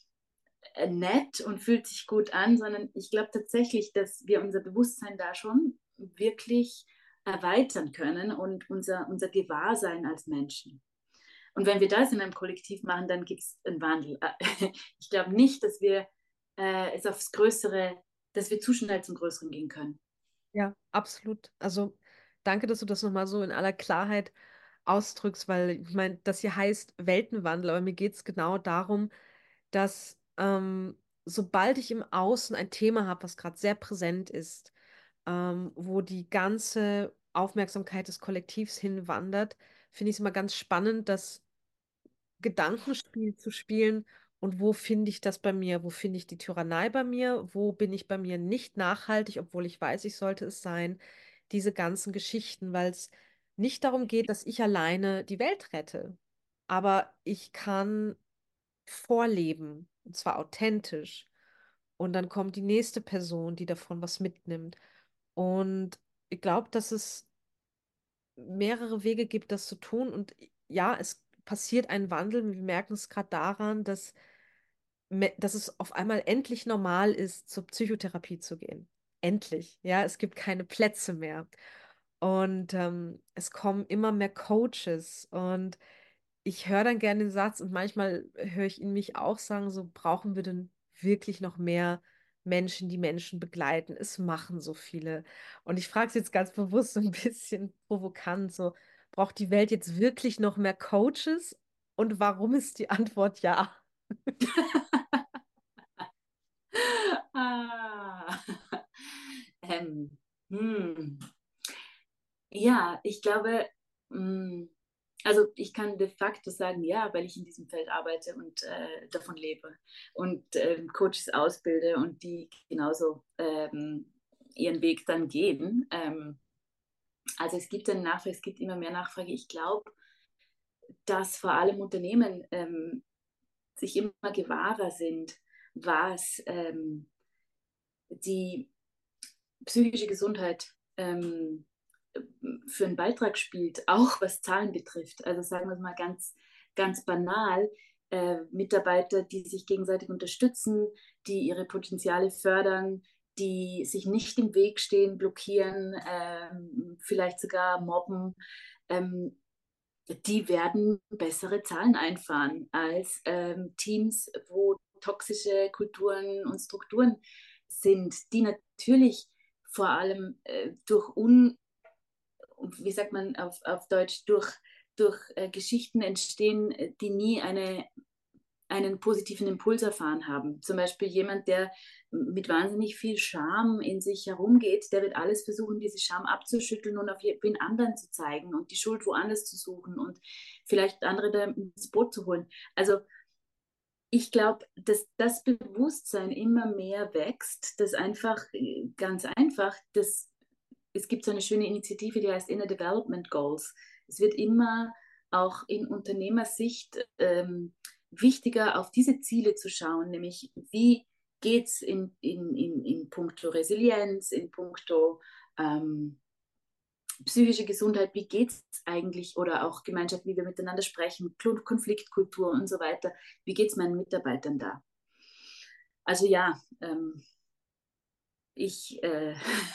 nett und fühlt sich gut an, sondern ich glaube tatsächlich, dass wir unser Bewusstsein da schon wirklich erweitern können und unser, unser Gewahrsein als Menschen. Und wenn wir das in einem Kollektiv machen, dann gibt es einen Wandel. Ich glaube nicht, dass wir äh, es aufs Größere, dass wir zu schnell zum Größeren gehen können. Ja, absolut. Also danke, dass du das nochmal so in aller Klarheit ausdrückst, weil ich meine, das hier heißt Weltenwandel, aber mir geht es genau darum, dass ähm, sobald ich im Außen ein Thema habe, was gerade sehr präsent ist, ähm, wo die ganze Aufmerksamkeit des Kollektivs hinwandert, finde ich es immer ganz spannend, das Gedankenspiel zu spielen. Und wo finde ich das bei mir? Wo finde ich die Tyrannei bei mir? Wo bin ich bei mir nicht nachhaltig, obwohl ich weiß, ich sollte es sein? Diese ganzen Geschichten, weil es nicht darum geht, dass ich alleine die Welt rette, aber ich kann vorleben, und zwar authentisch. Und dann kommt die nächste Person, die davon was mitnimmt. Und ich glaube, dass es mehrere Wege gibt, das zu tun. Und ja, es passiert ein Wandel. Wir merken es gerade daran, dass, me- dass es auf einmal endlich normal ist, zur Psychotherapie zu gehen. Endlich. Ja, es gibt keine Plätze mehr. Und ähm, es kommen immer mehr Coaches. Und ich höre dann gerne den Satz und manchmal höre ich ihn mich auch sagen, so brauchen wir denn wirklich noch mehr Menschen, die Menschen begleiten. Es machen so viele. Und ich frage es jetzt ganz bewusst so ein bisschen provokant, so braucht die Welt jetzt wirklich noch mehr Coaches? Und warum ist die Antwort ja? Ah. ähm, hm. Ja, ich glaube, mh, also ich kann de facto sagen, ja, weil ich in diesem Feld arbeite und äh, davon lebe und ähm, Coaches ausbilde und die genauso ähm, ihren Weg dann gehen. Ähm, also es gibt eine Nachfrage, es gibt immer mehr Nachfrage. Ich glaube, dass vor allem Unternehmen ähm, sich immer gewahrer sind, was ähm, die psychische Gesundheit ähm, für einen Beitrag spielt, auch was Zahlen betrifft. Also sagen wir es mal ganz, ganz banal, äh, Mitarbeiter, die sich gegenseitig unterstützen, die ihre Potenziale fördern, die sich nicht im Weg stehen, blockieren, ähm, vielleicht sogar mobben, ähm, die werden bessere Zahlen einfahren als ähm, Teams, wo toxische Kulturen und Strukturen sind, die natürlich vor allem äh, durch un, wie sagt man auf, auf Deutsch, durch, durch äh, Geschichten entstehen, die nie eine, einen positiven Impuls erfahren haben. Zum Beispiel jemand, der mit wahnsinnig viel Scham in sich herumgeht, der wird alles versuchen, diese Scham abzuschütteln und auf den anderen zu zeigen und die Schuld woanders zu suchen und vielleicht andere da ins Boot zu holen. Also ich glaube, dass das Bewusstsein immer mehr wächst, dass einfach, äh, ganz einfach, dass es gibt so eine schöne Initiative, die heißt Inner Development Goals. Es wird immer auch in Unternehmersicht ähm, wichtiger, auf diese Ziele zu schauen, nämlich wie geht es in, in, in, in puncto Resilienz, in puncto ähm, psychische Gesundheit, wie geht es eigentlich, oder auch Gemeinschaft, wie wir miteinander sprechen, Konfliktkultur und so weiter, wie geht es meinen Mitarbeitern da? Also ja, ähm, ich, äh,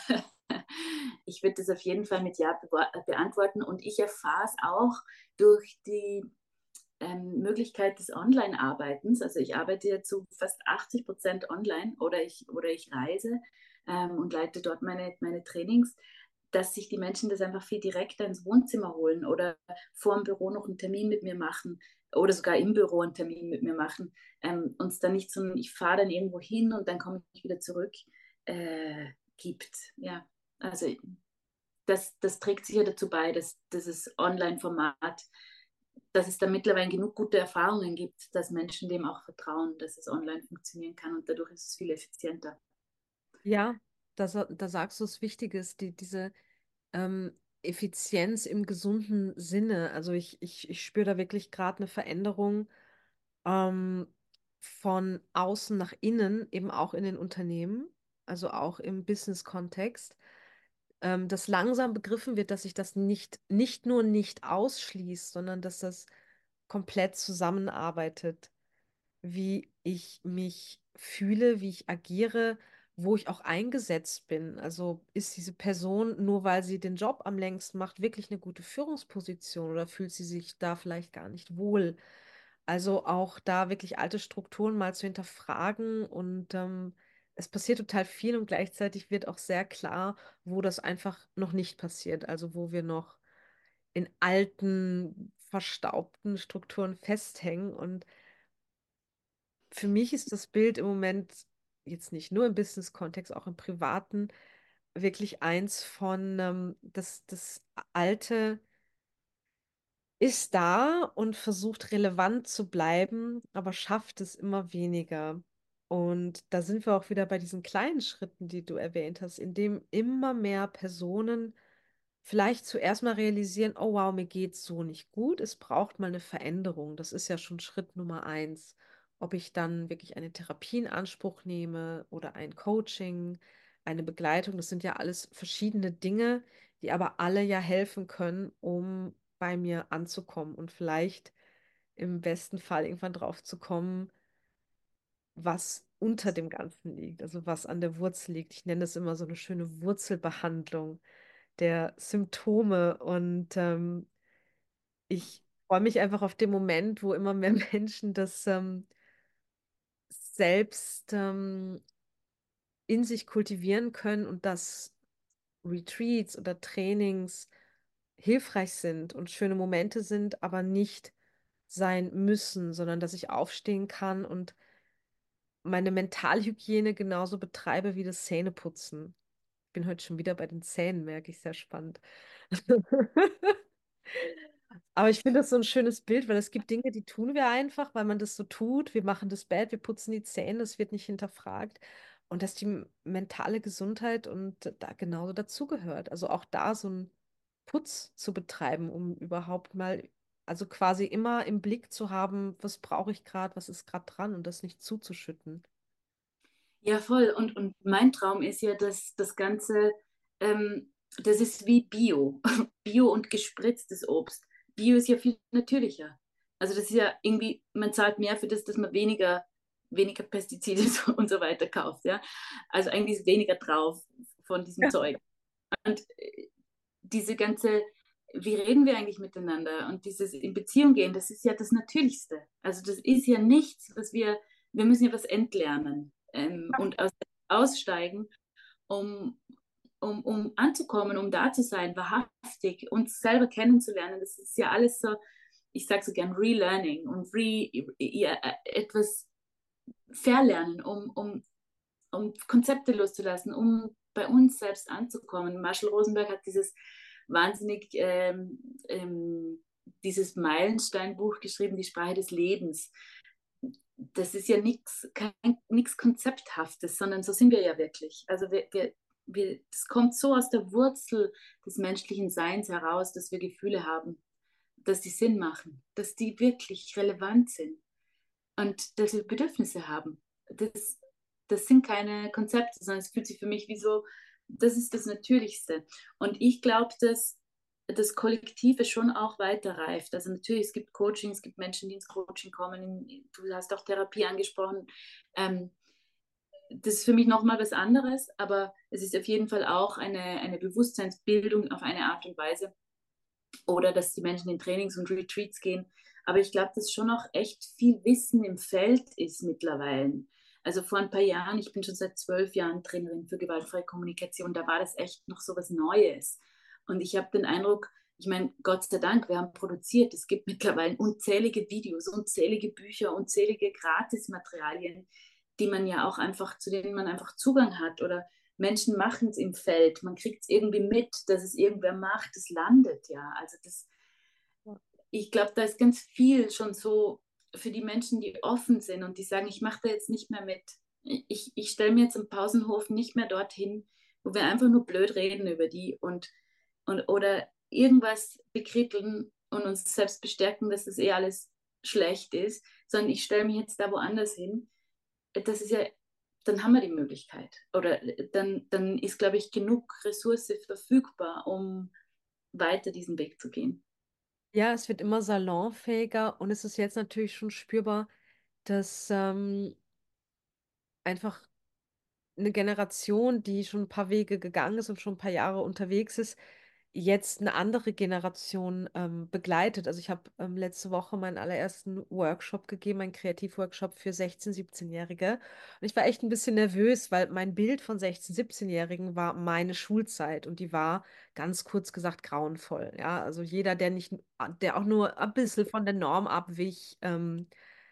ich würde das auf jeden Fall mit Ja be beantworten, und ich erfahre es auch durch die ähm, Möglichkeit des Online-Arbeitens. Also ich arbeite ja zu fast achtzig Prozent online, oder ich, oder ich reise ähm, und leite dort meine, meine Trainings, dass sich die Menschen das einfach viel direkter ins Wohnzimmer holen oder vor dem Büro noch einen Termin mit mir machen oder sogar im Büro einen Termin mit mir machen. Ähm, uns dann nicht so ein, ich fahre dann irgendwo hin und dann komme ich wieder zurück, äh, gibt. Ja, also das, das trägt sicher dazu bei, dass dieses Online-Format, dass es da mittlerweile genug gute Erfahrungen gibt, dass Menschen dem auch vertrauen, dass es online funktionieren kann, und dadurch ist es viel effizienter. Ja, da, sa- da sagst du was Wichtiges, die, diese ähm, Effizienz im gesunden Sinne. Also ich, ich, ich spüre da wirklich gerade eine Veränderung ähm, von außen nach innen, eben auch in den Unternehmen, also auch im Business-Kontext, ähm, dass langsam begriffen wird, dass sich das nicht, nicht nur nicht ausschließt, sondern dass das komplett zusammenarbeitet, wie ich mich fühle, wie ich agiere, wo ich auch eingesetzt bin. Also ist diese Person, nur weil sie den Job am längsten macht, wirklich eine gute Führungsposition, oder fühlt sie sich da vielleicht gar nicht wohl? Also auch da wirklich alte Strukturen mal zu hinterfragen, und ähm, es passiert total viel, und gleichzeitig wird auch sehr klar, wo das einfach noch nicht passiert, also wo wir noch in alten, verstaubten Strukturen festhängen. Und für mich ist das Bild im Moment jetzt nicht nur im Business-Kontext, auch im privaten, wirklich eins von, ähm, das, das Alte ist da und versucht relevant zu bleiben, aber schafft es immer weniger. Und da sind wir auch wieder bei diesen kleinen Schritten, die du erwähnt hast, in dem immer mehr Personen vielleicht zuerst mal realisieren, oh wow, mir geht's so nicht gut, es braucht mal eine Veränderung. Das ist ja schon Schritt Nummer eins. Ob ich dann wirklich eine Therapie in Anspruch nehme oder ein Coaching, eine Begleitung, das sind ja alles verschiedene Dinge, die aber alle ja helfen können, um bei mir anzukommen und vielleicht im besten Fall irgendwann drauf zu kommen, was unter dem Ganzen liegt, also was an der Wurzel liegt. Ich nenne das immer so eine schöne Wurzelbehandlung der Symptome, und ähm, ich freue mich einfach auf den Moment, wo immer mehr Menschen das ähm, selbst ähm, in sich kultivieren können, und dass Retreats oder Trainings hilfreich sind und schöne Momente sind, aber nicht sein müssen, sondern dass ich aufstehen kann und meine Mentalhygiene genauso betreibe wie das Zähneputzen. Ich bin heute schon wieder bei den Zähnen, merke ich, sehr spannend. Aber ich finde das so ein schönes Bild, weil es gibt Dinge, die tun wir einfach, weil man das so tut. Wir machen das Bett, wir putzen die Zähne, das wird nicht hinterfragt. Und dass die m- mentale Gesundheit und da genauso dazugehört. Also auch da so einen Putz zu betreiben, um überhaupt mal, also quasi immer im Blick zu haben, was brauche ich gerade, was ist gerade dran, und das nicht zuzuschütten. Ja, voll. Und, und mein Traum ist ja, dass das Ganze, ähm, das ist wie Bio. Bio und gespritztes Obst. Bio ist ja viel natürlicher. Also das ist ja irgendwie, man zahlt mehr für das, dass man weniger, weniger Pestizide und so weiter kauft. Ja? Also eigentlich ist weniger drauf von diesem Ja. Zeug. Und äh, diese ganze, wie reden wir eigentlich miteinander? Und dieses in Beziehung gehen, das ist ja das Natürlichste. Also das ist ja nichts, was wir, wir müssen ja was entlernen ähm, und aus, aussteigen, um, um, um anzukommen, um da zu sein, wahrhaftig, uns selber kennenzulernen. Das ist ja alles so, ich sage so gern Relearning und re, ja, etwas verlernen, um, um, um Konzepte loszulassen, um bei uns selbst anzukommen. Marshall Rosenberg hat dieses wahnsinnig ähm, ähm, dieses Meilensteinbuch geschrieben, die Sprache des Lebens. das ist ja nichts nichts Konzepthaftes, sondern so sind wir ja wirklich. Also wir, wir, wir, das kommt so aus der Wurzel des menschlichen Seins heraus, dass wir Gefühle haben, dass die Sinn machen, dass die wirklich relevant sind und dass wir Bedürfnisse haben. Das, das sind keine Konzepte, sondern es fühlt sich für mich wie so, das ist das Natürlichste. Und ich glaube, dass das Kollektive schon auch weiterreift. Also natürlich, es gibt Coaching, es gibt Menschen, die ins Coaching kommen. Du hast auch Therapie angesprochen. Ähm, das ist für mich nochmal was anderes, aber es ist auf jeden Fall auch eine, eine Bewusstseinsbildung auf eine Art und Weise. Oder dass die Menschen in Trainings und Retreats gehen. Aber ich glaube, dass schon auch echt viel Wissen im Feld ist mittlerweile. Also vor ein paar Jahren, ich bin schon seit zwölf Jahren Trainerin für gewaltfreie Kommunikation, da war das echt noch so was Neues. Und ich habe den Eindruck, ich meine, Gott sei Dank, wir haben produziert. Es gibt mittlerweile unzählige Videos, unzählige Bücher, unzählige Gratismaterialien, die man ja auch einfach, zu denen man einfach Zugang hat. Oder Menschen machen es im Feld. Man kriegt es irgendwie mit, dass es irgendwer macht. Es landet ja. Also das, ich glaube, da ist ganz viel schon so für die Menschen, die offen sind und die sagen, ich mache da jetzt nicht mehr mit. Ich, ich stelle mir jetzt im Pausenhof nicht mehr dorthin, wo wir einfach nur blöd reden über die und, und oder irgendwas bekritteln und uns selbst bestärken, dass das eh alles schlecht ist, sondern ich stelle mich jetzt da woanders hin. Das ist ja, dann haben wir die Möglichkeit. Oder dann, dann ist, glaube ich, genug Ressource verfügbar, um weiter diesen Weg zu gehen. Ja, es wird immer salonfähiger und es ist jetzt natürlich schon spürbar, dass ähm, einfach eine Generation, die schon ein paar Wege gegangen ist und schon ein paar Jahre unterwegs ist, jetzt eine andere Generation ähm, begleitet. Also ich habe ähm, letzte Woche meinen allerersten Workshop gegeben, einen Kreativworkshop für sechzehn-, siebzehn-Jährige. Und ich war echt ein bisschen nervös, weil mein Bild von sechzehn-, siebzehn-Jährigen war meine Schulzeit und die war ganz kurz gesagt grauenvoll. Ja, also jeder, der nicht, der auch nur ein bisschen von der Norm abwich, ähm,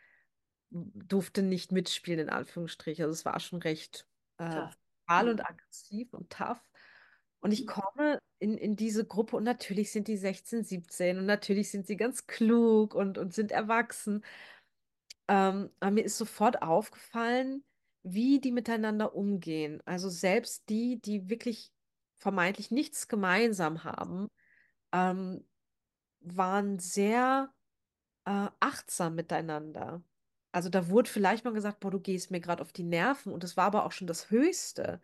durfte nicht mitspielen, in Anführungsstrichen. Also es war schon recht äh, Tough. brutal Ja. und aggressiv und tough. Und ich komme in, in diese Gruppe und natürlich sind die sechzehn, siebzehn und natürlich sind sie ganz klug und, und sind erwachsen. Ähm, aber mir ist sofort aufgefallen, wie die miteinander umgehen. Also selbst die, die wirklich vermeintlich nichts gemeinsam haben, ähm, waren sehr äh, achtsam miteinander. Also da wurde vielleicht mal gesagt, boah, du gehst mir gerade auf die Nerven und das war aber auch schon das Höchste.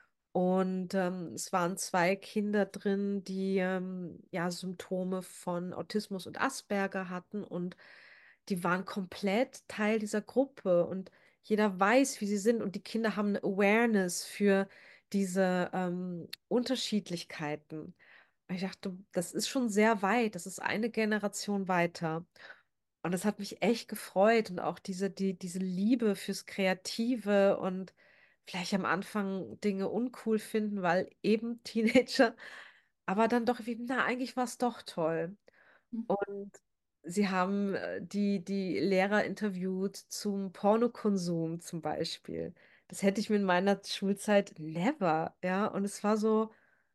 Und ähm, es waren zwei Kinder drin, die ähm, ja Symptome von Autismus und Asperger hatten und die waren komplett Teil dieser Gruppe und jeder weiß, wie sie sind und die Kinder haben eine Awareness für diese ähm, Unterschiedlichkeiten. Und ich dachte, das ist schon sehr weit, das ist eine Generation weiter. Und das hat mich echt gefreut und auch diese, die, diese Liebe fürs Kreative und vielleicht am Anfang Dinge uncool finden, weil eben Teenager, aber dann doch wie, na, eigentlich war es doch toll. Und sie haben äh, die, die Lehrer interviewt zum Pornokonsum zum Beispiel. Das hätte ich mir in meiner Schulzeit never, ja. Und es war so,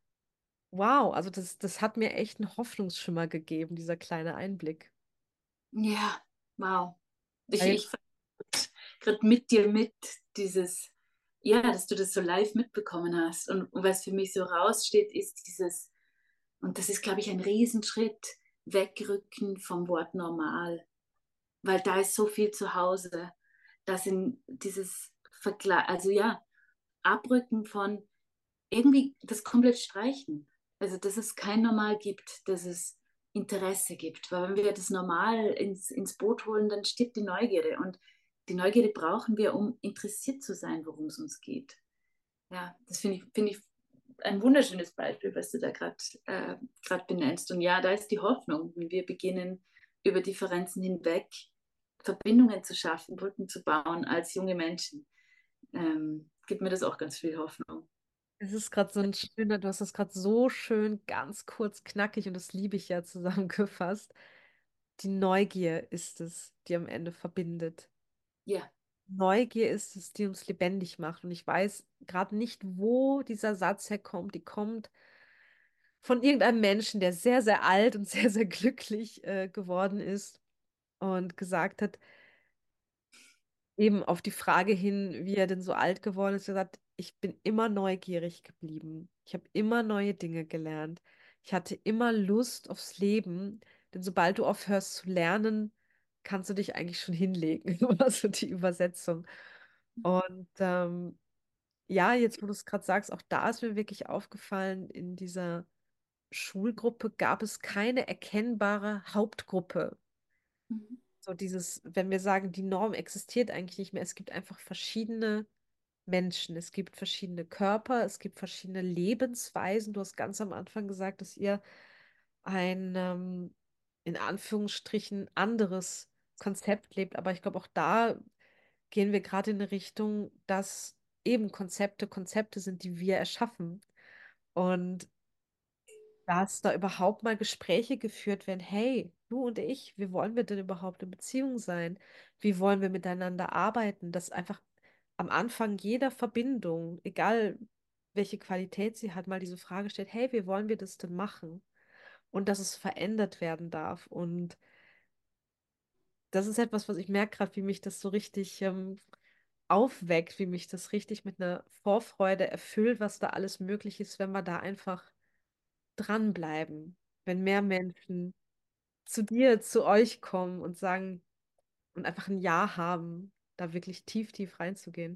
wow, also das, das hat mir echt einen Hoffnungsschimmer gegeben, dieser kleine Einblick. Ja, wow. Ich, Weil ich gerade mit dir mit, dieses, ja, dass du das so live mitbekommen hast. Und, und was für mich so raussteht, ist dieses, und das ist, glaube ich, ein Riesenschritt, wegrücken vom Wort normal. Weil da ist so viel zu Hause. Da sind dieses Vergleich, also ja, Abrücken von irgendwie das komplett streichen. Also, dass es kein Normal gibt, dass es Interesse gibt. Weil wenn wir das Normal ins, ins Boot holen, dann stirbt die Neugierde. Und die Neugierde brauchen wir, um interessiert zu sein, worum es uns geht. Ja, das finde ich, finde ich ein wunderschönes Beispiel, was du da gerade äh, grad benennst. Und ja, da ist die Hoffnung, wenn wir beginnen, über Differenzen hinweg Verbindungen zu schaffen, Brücken zu bauen als junge Menschen. Ähm, gibt mir das auch ganz viel Hoffnung. es ist gerade so ein schöner, du hast das gerade so schön ganz kurz knackig und das liebe ich ja zusammengefasst. Die Neugier ist es, die am Ende verbindet. Ja, Neugier ist es, die uns lebendig macht. Und ich weiß gerade nicht, wo dieser Satz herkommt. Die kommt von irgendeinem Menschen, der sehr, sehr alt und sehr, sehr glücklich äh, geworden ist und gesagt hat, eben auf die Frage hin, wie er denn so alt geworden ist, gesagt, ich bin immer neugierig geblieben. Ich habe immer neue Dinge gelernt. Ich hatte immer Lust aufs Leben, denn sobald du aufhörst zu lernen, kannst du dich eigentlich schon hinlegen, war so die Übersetzung. Und ähm, ja, jetzt, wo du es gerade sagst, auch da ist mir wirklich aufgefallen, in dieser Schulgruppe gab es keine erkennbare Hauptgruppe. Mhm. So dieses, wenn wir sagen, die Norm existiert eigentlich nicht mehr, es gibt einfach verschiedene Menschen, es gibt verschiedene Körper, es gibt verschiedene Lebensweisen. Du hast ganz am Anfang gesagt, dass ihr ein, ähm, in Anführungsstrichen, anderes Konzept lebt, aber ich glaube, auch da gehen wir gerade in eine Richtung, dass eben Konzepte Konzepte sind, die wir erschaffen. Und dass da überhaupt mal Gespräche geführt werden, hey, du und ich, wie wollen wir denn überhaupt in Beziehung sein? Wie wollen wir miteinander arbeiten? Dass einfach am Anfang jeder Verbindung, egal welche Qualität sie hat, mal diese Frage stellt, hey, wie wollen wir das denn machen? Und dass es verändert werden darf. Und das ist etwas, was ich merke gerade, wie mich das so richtig ähm, aufweckt, wie mich das richtig mit einer Vorfreude erfüllt, was da alles möglich ist, wenn wir da einfach dranbleiben. Wenn mehr Menschen zu dir, zu euch kommen und sagen und einfach ein Ja haben, da wirklich tief, tief reinzugehen.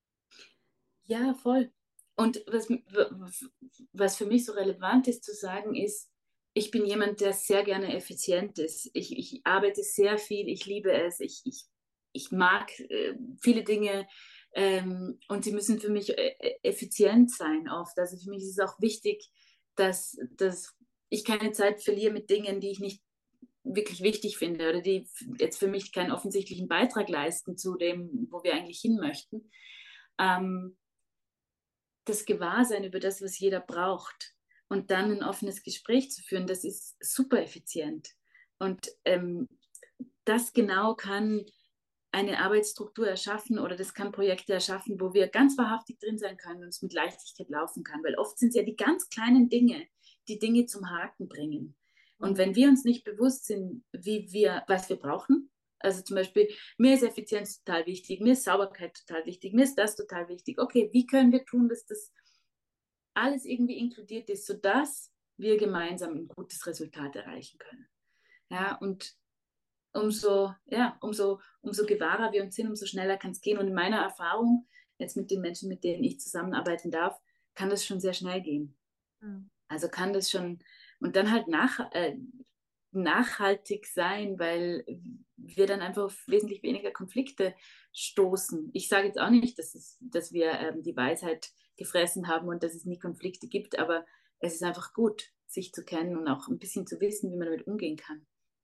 Ja, voll. Und was, was für mich so relevant ist zu sagen, ist, ich bin jemand, der sehr gerne effizient ist. Ich, ich arbeite sehr viel, ich liebe es, ich, ich, ich mag äh, viele Dinge ähm, und sie müssen für mich äh, effizient sein oft. Also für mich ist es auch wichtig, dass, dass ich keine Zeit verliere mit Dingen, die ich nicht wirklich wichtig finde oder die jetzt für mich keinen offensichtlichen Beitrag leisten zu dem, wo wir eigentlich hin möchten. Ähm, das Gewahrsein über das, was jeder braucht und dann ein offenes Gespräch zu führen, das ist super effizient. Und ähm, das genau kann eine Arbeitsstruktur erschaffen oder das kann Projekte erschaffen, wo wir ganz wahrhaftig drin sein können und es mit Leichtigkeit laufen kann. Weil oft sind es ja die ganz kleinen Dinge, die Dinge zum Haken bringen. Und Mhm. wenn wir uns nicht bewusst sind, wie wir, was wir brauchen, also zum Beispiel, mir ist Effizienz total wichtig, mir ist Sauberkeit total wichtig, mir ist das total wichtig. Okay, wie können wir tun, dass das alles irgendwie inkludiert ist, sodass wir gemeinsam ein gutes Resultat erreichen können. Ja, und umso, ja, umso, umso gewahrer wir uns sind, umso schneller kann es gehen. Und in meiner Erfahrung, jetzt mit den Menschen, mit denen ich zusammenarbeiten darf, kann das schon sehr schnell gehen. Mhm. Also kann das schon, und dann halt nach, äh, nachhaltig sein, weil wir dann einfach auf wesentlich weniger Konflikte stoßen. Ich sage jetzt auch nicht, dass, es, dass wir ähm, die Weisheit gefressen haben und dass es nie Konflikte gibt, aber es ist einfach gut, sich zu kennen und auch ein bisschen zu wissen, wie man damit umgehen kann.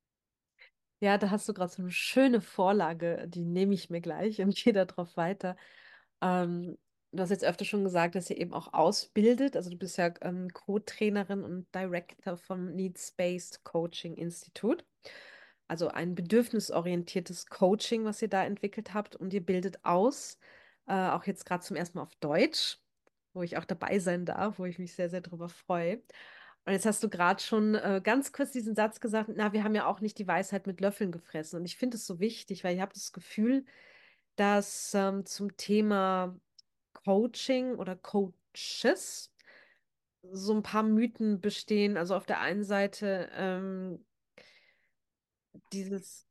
Ja, da hast du gerade so eine schöne Vorlage, die nehme ich mir gleich und gehe darauf weiter. Ähm, Du hast jetzt öfter schon gesagt, dass ihr eben auch ausbildet. Also du bist ja ähm, Co-Trainerin und Director vom Needs-Based Coaching Institute. Also ein bedürfnisorientiertes Coaching, was ihr da entwickelt habt. Und ihr bildet aus, äh, auch jetzt gerade zum ersten Mal auf Deutsch, wo ich auch dabei sein darf, wo ich mich sehr, sehr drüber freue. Und jetzt hast du gerade schon äh, ganz kurz diesen Satz gesagt, na, wir haben ja auch nicht die Weisheit mit Löffeln gefressen. Und ich finde es so wichtig, weil ich habe das Gefühl, dass ähm, zum Thema Coaching oder Coaches so ein paar Mythen bestehen. Also auf der einen Seite ähm, dieses,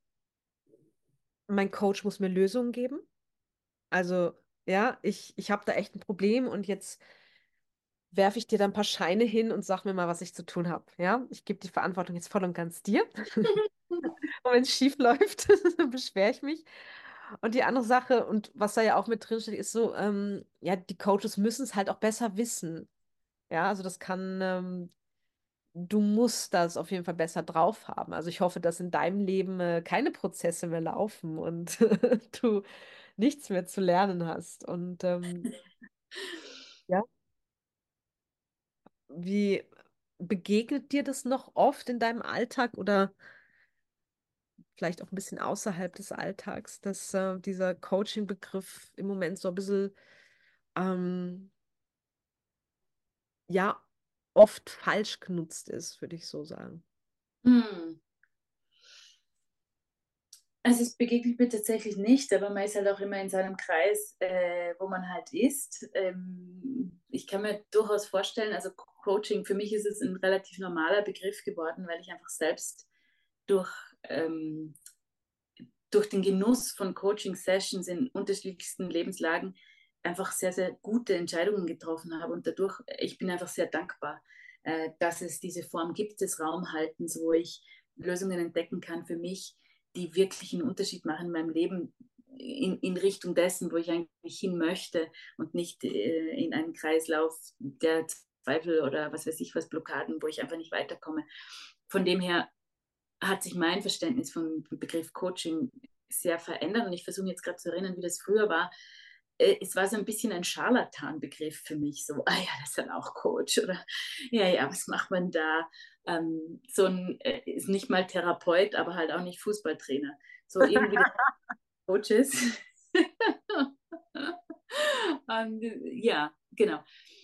mein Coach muss mir Lösungen geben. Also ja, ich, ich habe da echt ein Problem und jetzt werfe ich dir da ein paar Scheine hin und sag mir mal, was ich zu tun habe. Ja, ich gebe die Verantwortung jetzt voll und ganz dir. Und wenn es schief läuft, beschwere ich mich. Und die andere Sache, und was da ja auch mit drin steht, ist so, ähm, ja, die Coaches müssen es halt auch besser wissen. Ja, also das kann, ähm, du musst das auf jeden Fall besser drauf haben. Also ich hoffe, dass in deinem Leben äh, keine Prozesse mehr laufen und du nichts mehr zu lernen hast. Und ähm, ja, wie begegnet dir das noch oft in deinem Alltag oder vielleicht auch ein bisschen außerhalb des Alltags, dass äh, dieser Coaching-Begriff im Moment so ein bisschen, ähm, ja, oft falsch genutzt ist, würde ich so sagen. Hm. Also es begegnet mir tatsächlich nicht, aber man ist halt auch immer in seinem Kreis, äh, wo man halt ist. Ähm, ich kann mir durchaus vorstellen, also Coaching, für mich ist es ein relativ normaler Begriff geworden, weil ich einfach selbst durch, ähm, durch den Genuss von Coaching-Sessions in unterschiedlichsten Lebenslagen einfach sehr, sehr gute Entscheidungen getroffen habe. Und dadurch, ich bin einfach sehr dankbar, äh, dass es diese Form gibt des Raumhaltens, wo ich Lösungen entdecken kann für mich, die wirklich einen Unterschied machen in meinem Leben in, in Richtung dessen, wo ich eigentlich hin möchte und nicht äh, in einen Kreislauf der Zweifel oder was weiß ich was, Blockaden, wo ich einfach nicht weiterkomme. Von dem her hat sich mein Verständnis vom Begriff Coaching sehr verändert und ich versuche mich jetzt gerade zu erinnern, wie das früher war. Äh, Es war so ein bisschen ein Scharlatan-Begriff für mich, so, ah ja, das ist dann auch Coach oder ja, ja, was macht man da? Ähm, so ein, äh, ist nicht mal Therapeut, aber halt auch nicht Fußballtrainer. So irgendwie das Coaches. Und, ja, genau.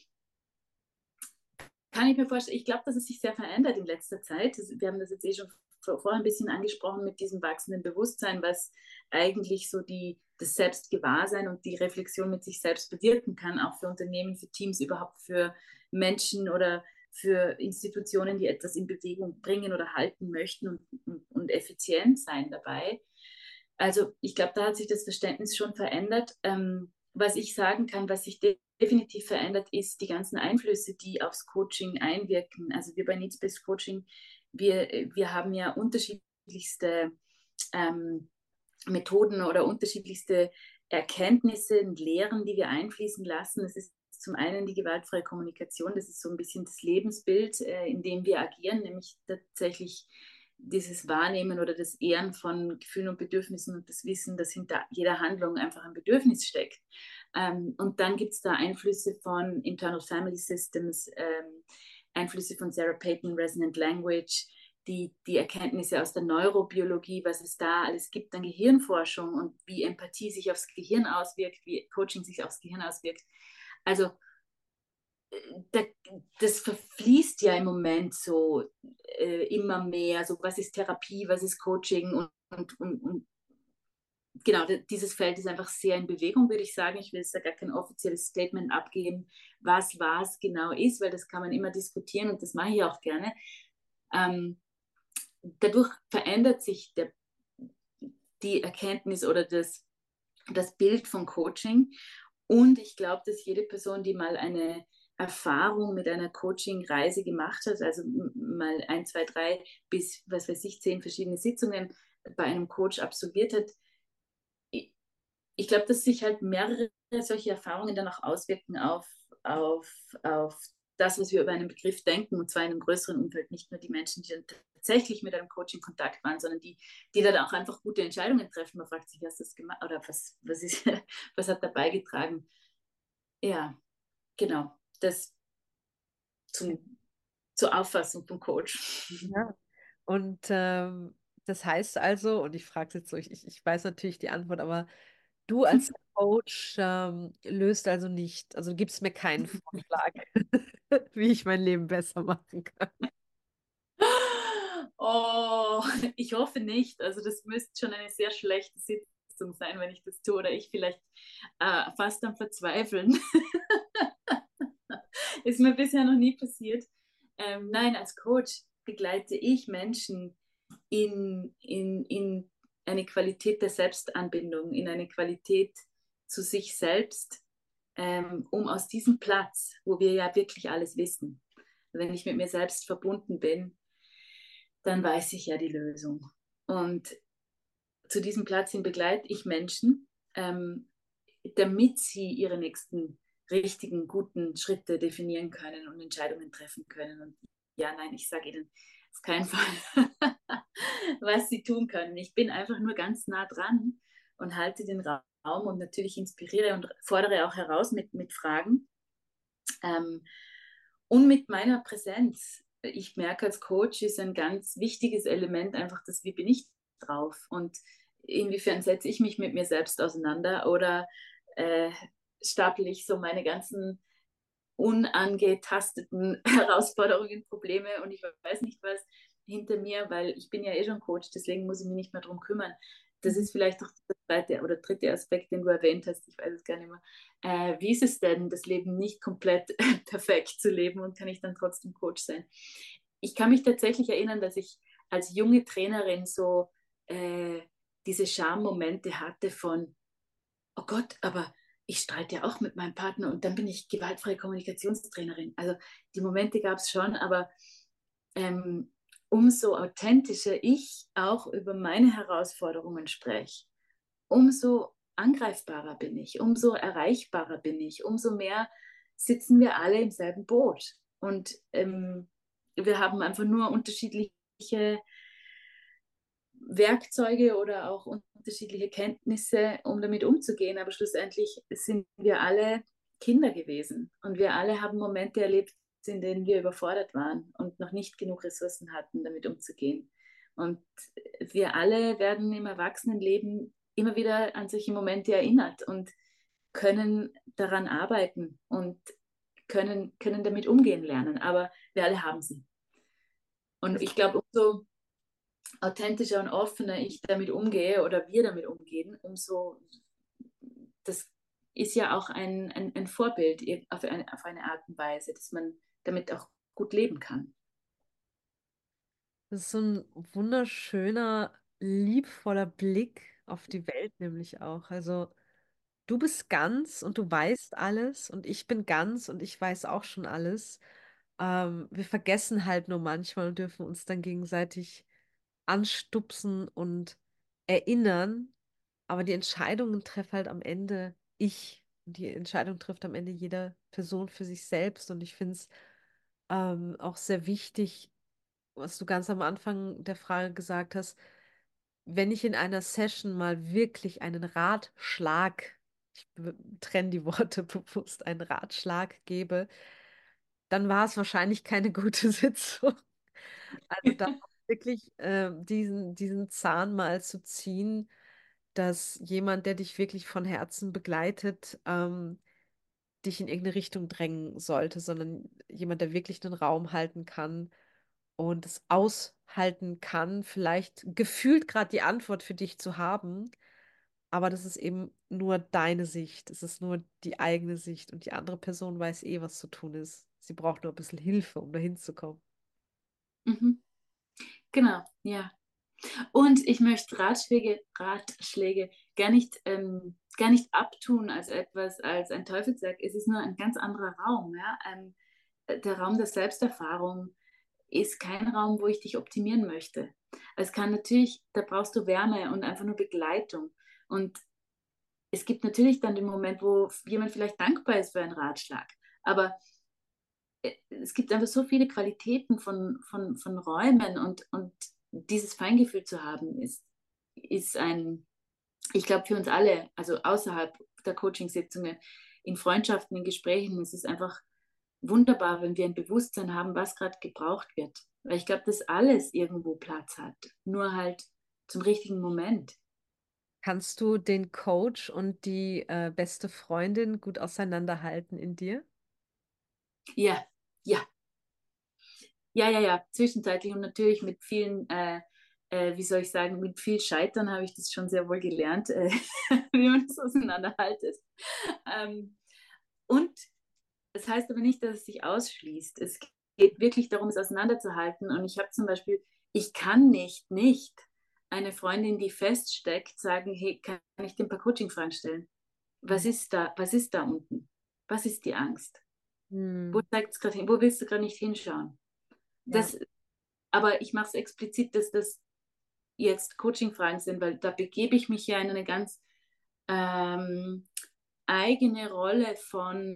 Kann ich mir vorstellen, ich glaube, dass es sich sehr verändert in letzter Zeit. Wir haben das jetzt eh schon vorher ein bisschen angesprochen mit diesem wachsenden Bewusstsein, was eigentlich so die, das Selbstgewahrsein und die Reflexion mit sich selbst bewirken kann, auch für Unternehmen, für Teams, überhaupt für Menschen oder für Institutionen, die etwas in Bewegung bringen oder halten möchten und, und, und effizient sein dabei. Also ich glaube, da hat sich das Verständnis schon verändert. Ähm, was ich sagen kann, was sich definitiv verändert, ist die ganzen Einflüsse, die aufs Coaching einwirken. Also wir bei Needs-Based Coaching, wir, wir haben ja unterschiedlichste ähm, Methoden oder unterschiedlichste Erkenntnisse und Lehren, die wir einfließen lassen. Es ist zum einen die gewaltfreie Kommunikation, das ist so ein bisschen das Lebensbild, äh, in dem wir agieren, nämlich tatsächlich dieses Wahrnehmen oder das Ehren von Gefühlen und Bedürfnissen und das Wissen, dass hinter jeder Handlung einfach ein Bedürfnis steckt. Ähm, und dann gibt es da Einflüsse von Internal Family Systems, ähm, Einflüsse von Sarah Payton, Resonant Language, die, die Erkenntnisse aus der Neurobiologie, was es da alles gibt an Gehirnforschung und wie Empathie sich aufs Gehirn auswirkt, wie Coaching sich aufs Gehirn auswirkt. Also da, das verfließt ja im Moment so äh, immer mehr. So, was ist Therapie, was ist Coaching und, und, und, und genau, dieses Feld ist einfach sehr in Bewegung, würde ich sagen. Ich will jetzt da gar kein offizielles Statement abgeben, was was genau ist, weil das kann man immer diskutieren und das mache ich auch gerne. Ähm, dadurch verändert sich der, die Erkenntnis oder das, das Bild von Coaching. Und ich glaube, dass jede Person, die mal eine Erfahrung mit einer Coaching-Reise gemacht hat, also mal ein, zwei, drei bis, was weiß ich, zehn verschiedene Sitzungen bei einem Coach absolviert hat, ich, ich glaube, dass sich halt mehrere solche Erfahrungen dann auch auswirken auf, auf, auf das, was wir über einen Begriff denken, und zwar in einem größeren Umfeld, nicht nur die Menschen, die dann tatsächlich mit einem Coach in Kontakt waren, sondern die, die dann auch einfach gute Entscheidungen treffen. Man fragt sich, was das gemacht oder was, was, ist, was hat da beigetragen? Ja, genau. Das zum, zur Auffassung vom Coach. Ja. Und ähm, das heißt also, und ich frage es jetzt so, ich, ich ich weiß natürlich die Antwort, aber du als Coach ähm, löst also nicht, also du gibst mir keinen Vorschlag, wie ich mein Leben besser machen kann. Oh, ich hoffe nicht. Also das müsste schon eine sehr schlechte Sitzung sein, wenn ich das tue. Oder ich vielleicht äh, fast am Verzweifeln. Ist mir bisher noch nie passiert. Ähm, nein, als Coach begleite ich Menschen in, in, in eine Qualität der Selbstanbindung, in eine Qualität zu sich selbst, ähm, um aus diesem Platz, wo wir ja wirklich alles wissen, wenn ich mit mir selbst verbunden bin, dann weiß ich ja die Lösung. Und zu diesem Platz hin begleite ich Menschen, ähm, damit sie ihre nächsten richtigen, guten Schritte definieren können und Entscheidungen treffen können. Und ja, nein, ich sage ihnen auf keinen Fall, was sie tun können. Ich bin einfach nur ganz nah dran und halte den Raum und natürlich inspiriere und fordere auch heraus mit, mit Fragen. Ähm, und mit meiner Präsenz. Ich merke, als Coach ist ein ganz wichtiges Element einfach das, wie bin ich drauf und inwiefern setze ich mich mit mir selbst auseinander oder äh, stapel ich so meine ganzen unangetasteten Herausforderungen, Probleme und ich weiß nicht was hinter mir, weil ich bin ja eh schon Coach, deswegen muss ich mich nicht mehr drum kümmern. das Mhm. ist vielleicht auch der zweite oder dritte Aspekt, den du erwähnt hast, ich weiß es gar nicht mehr. Äh, wie ist es denn, das Leben nicht komplett perfekt zu leben und kann ich dann trotzdem Coach sein? Ich kann mich tatsächlich erinnern, dass ich als junge Trainerin so äh, diese Schammomente hatte von, oh Gott, aber ich streite ja auch mit meinem Partner und dann bin ich gewaltfreie Kommunikationstrainerin. Also die Momente gab es schon, aber ähm, umso authentischer ich auch über meine Herausforderungen spreche, umso angreifbarer bin ich, umso erreichbarer bin ich, umso mehr sitzen wir alle im selben Boot. Und ähm, wir haben einfach nur unterschiedliche Werkzeuge oder auch unterschiedliche Kenntnisse, um damit umzugehen. Aber schlussendlich sind wir alle Kinder gewesen und wir alle haben Momente erlebt, in denen wir überfordert waren und noch nicht genug Ressourcen hatten, damit umzugehen. Und wir alle werden im Erwachsenenleben immer wieder an solche Momente erinnert und können daran arbeiten und können, können damit umgehen lernen. Aber wir alle haben sie. Und Das, ich glaube, umso authentischer und offener ich damit umgehe oder wir damit umgehen, umso das ist ja auch ein, ein, ein Vorbild auf eine, auf eine Art und Weise, dass man damit auch gut leben kann. das ist so ein wunderschöner, liebvoller Blick auf die Welt, nämlich auch. Also, du bist ganz und du weißt alles und ich bin ganz und ich weiß auch schon alles. Ähm, wir vergessen halt nur manchmal und dürfen uns dann gegenseitig anstupsen und erinnern. Aber die Entscheidungen treffe halt am Ende ich. Die Entscheidung trifft am Ende jede Person für sich selbst. Und ich finde es ähm, auch sehr wichtig, was du ganz am Anfang der Frage gesagt hast, wenn ich in einer Session mal wirklich einen Ratschlag, ich trenne die Worte bewusst, einen Ratschlag gebe, dann war es wahrscheinlich keine gute Sitzung. Also da wirklich äh, diesen, diesen Zahn mal zu ziehen, dass jemand, der dich wirklich von Herzen begleitet, ähm, dich in irgendeine Richtung drängen sollte, sondern jemand, der wirklich den Raum halten kann und es aushalten kann, vielleicht gefühlt gerade die Antwort für dich zu haben, aber das ist eben nur deine Sicht, es ist nur die eigene Sicht und die andere Person weiß eh, was zu tun ist. Sie braucht nur ein bisschen Hilfe, um dahin zu kommen. Mhm. Genau, ja. Und ich möchte Ratschläge, Ratschläge gar nicht, ähm, gar nicht abtun als etwas, als ein Teufelswerk. Es ist nur ein ganz anderer Raum. Ja? Ähm, der Raum der Selbsterfahrung ist kein Raum, wo ich dich optimieren möchte. Es kann natürlich, da brauchst du Wärme und einfach nur Begleitung. Und es gibt natürlich dann den Moment, wo jemand vielleicht dankbar ist für einen Ratschlag. Aber äh, es gibt einfach so viele Qualitäten von, von, von Räumen und, und dieses Feingefühl zu haben, ist, ist ein, ich glaube, für uns alle, also außerhalb der Coachingsitzungen, in Freundschaften, in Gesprächen, es ist einfach wunderbar, wenn wir ein Bewusstsein haben, was gerade gebraucht wird. Weil ich glaube, dass alles irgendwo Platz hat, nur halt zum richtigen Moment. Kannst du den Coach und die äh, beste Freundin gut auseinanderhalten in dir? Ja, ja, ja, ja, ja, zwischenzeitlich und natürlich mit vielen, äh, äh, wie soll ich sagen, mit viel Scheitern habe ich das schon sehr wohl gelernt, äh, wie man das auseinanderhaltet. Ähm, und das heißt aber nicht, dass es sich ausschließt. Es geht wirklich darum, es auseinanderzuhalten. Und ich habe zum Beispiel, ich kann nicht, nicht eine Freundin, die feststeckt, sagen, hey, kann ich dir ein paar Coaching-Fragen stellen? Was ist da, was ist da unten? Was ist die Angst? Wo Hm, zeigt es gerade hin? Wo willst du gerade nicht hinschauen? ja. Das, aber ich mache es explizit, dass das jetzt Coaching-Fragen sind, weil da begebe ich mich ja in eine ganz ähm, eigene Rolle von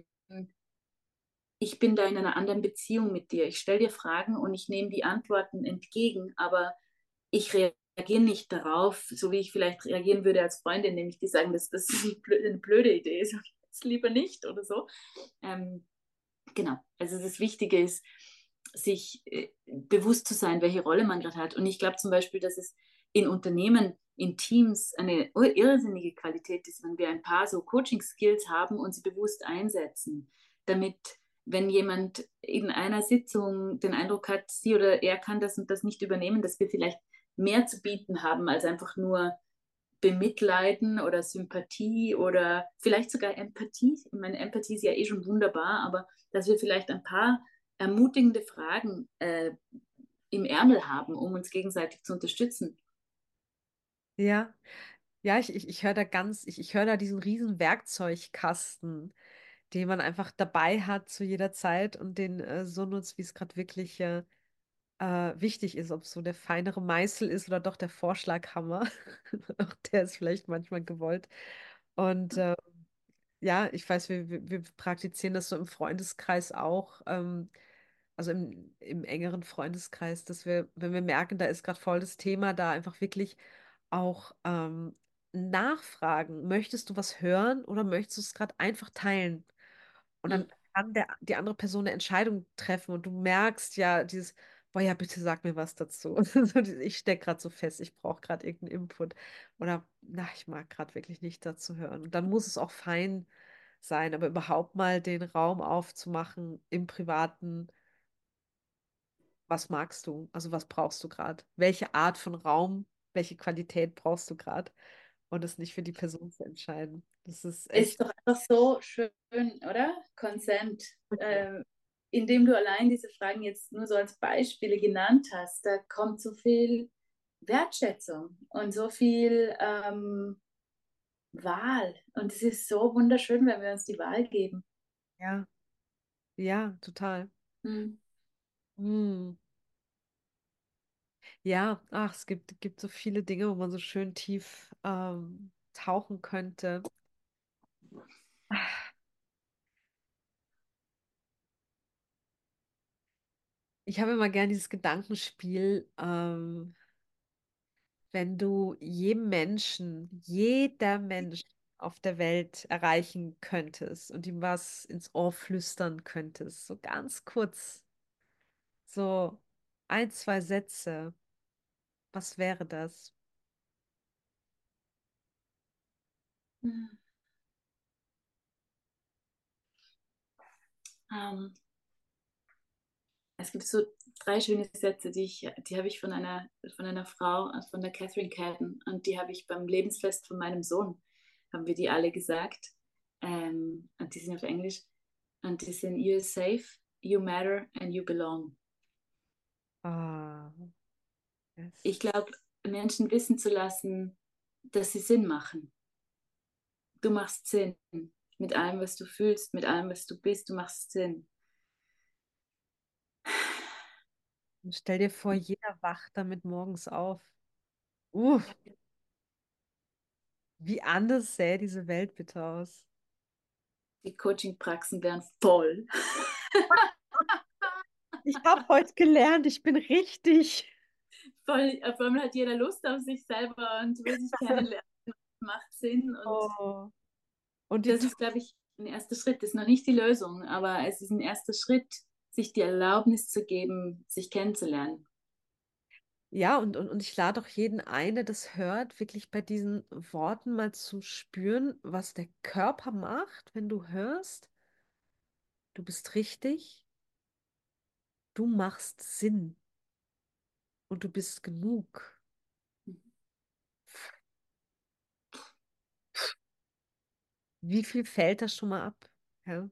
ich bin da in einer anderen Beziehung mit dir. Ich stelle dir Fragen und ich nehme die Antworten entgegen, aber ich reagiere nicht darauf, so wie ich vielleicht reagieren würde als Freundin, nämlich die sagen, dass das eine blöde Idee ist, das lieber nicht oder so. Ähm, genau, also das Wichtige ist, sich äh, bewusst zu sein, welche Rolle man gerade hat. Und ich glaube zum Beispiel, dass es in Unternehmen, in Teams eine irrsinnige Qualität ist, wenn wir ein paar so Coaching-Skills haben und sie bewusst einsetzen, damit wenn jemand in einer Sitzung den Eindruck hat, sie oder er kann das und das nicht übernehmen, dass wir vielleicht mehr zu bieten haben als einfach nur Bemitleiden oder Sympathie oder vielleicht sogar Empathie. Ich meine, Empathie ist ja eh schon wunderbar, aber dass wir vielleicht ein paar ermutigende Fragen äh, im Ärmel haben, um uns gegenseitig zu unterstützen. Ja, ja, ich, ich, ich höre da ganz, ich, ich höre da diesen riesen Werkzeugkasten, den man einfach dabei hat zu jeder Zeit und den äh, so nutzt, wie es gerade wirklich äh, äh, wichtig ist, ob es so der feinere Meißel ist oder doch der Vorschlaghammer. Auch der ist vielleicht manchmal gewollt. Und äh, ja, ich weiß, wir, wir, wir praktizieren das so im Freundeskreis auch, ähm, also im, im engeren Freundeskreis, dass wir, wenn wir merken, da ist gerade voll das Thema, da einfach wirklich auch ähm, nachfragen. Möchtest du was hören oder möchtest du es gerade einfach teilen? Und Hm. dann kann der, die andere Person eine Entscheidung treffen und du merkst ja dieses, boah, ja, bitte sag mir was dazu. So dieses, ich stecke gerade so fest, ich brauche gerade irgendeinen Input. Oder, na, ich mag gerade wirklich nicht dazu hören. Und dann muss es auch fein sein, aber überhaupt mal den Raum aufzumachen im Privaten, was magst du? Also was brauchst du gerade? Welche Art von Raum, welche Qualität brauchst du gerade? Und es nicht für die Person zu entscheiden. Das ist Ist echt. doch einfach so schön, oder? Consent. Ähm, indem du allein diese Fragen jetzt nur so als Beispiele genannt hast, da kommt so viel Wertschätzung und so viel ähm, Wahl. Und es ist so wunderschön, wenn wir uns die Wahl geben. Ja, ja, total. Hm. Hm. Ja, ach, es gibt, gibt so viele Dinge, wo man so schön tief ähm, tauchen könnte. Ich habe immer gern dieses Gedankenspiel, ähm, wenn du jedem Menschen, jeder Mensch auf der Welt erreichen könntest und ihm was ins Ohr flüstern könntest, so ganz kurz, so ein, zwei Sätze, was wäre das? Ähm, Es gibt so drei schöne Sätze, die ich, die habe ich von einer, von einer Frau, äh, von der Catherine Cadden, und die habe ich beim Lebensfest von meinem Sohn, haben wir die alle gesagt. Ähm, und die sind auf Englisch. Und die sind: You're safe, you matter and you belong. Ah, Ich yes. glaube, Menschen wissen zu lassen, dass sie Sinn machen. Du machst Sinn. Mit allem, was du fühlst, mit allem, was du bist, du machst Sinn. Und stell dir vor, jeder wacht damit morgens auf. Uff, wie anders sähe diese Welt bitte aus? Die Coaching-Praxen wären voll. Ich habe heute gelernt, ich bin richtig. Voll, auf einmal hat jeder Lust auf sich selber und will sich kennenlernen, macht Sinn. Und Oh. Und die das to ist, glaube ich, ein erster Schritt. Das ist noch nicht die Lösung, aber es ist ein erster Schritt, sich die Erlaubnis zu geben, sich kennenzulernen. ja, und, und, und ich lade auch jeden ein, der das hört, wirklich bei diesen Worten mal zu spüren, was der Körper macht, wenn du hörst, du bist richtig, du machst Sinn und du bist genug. Wie viel fällt das schon mal ab? Ja?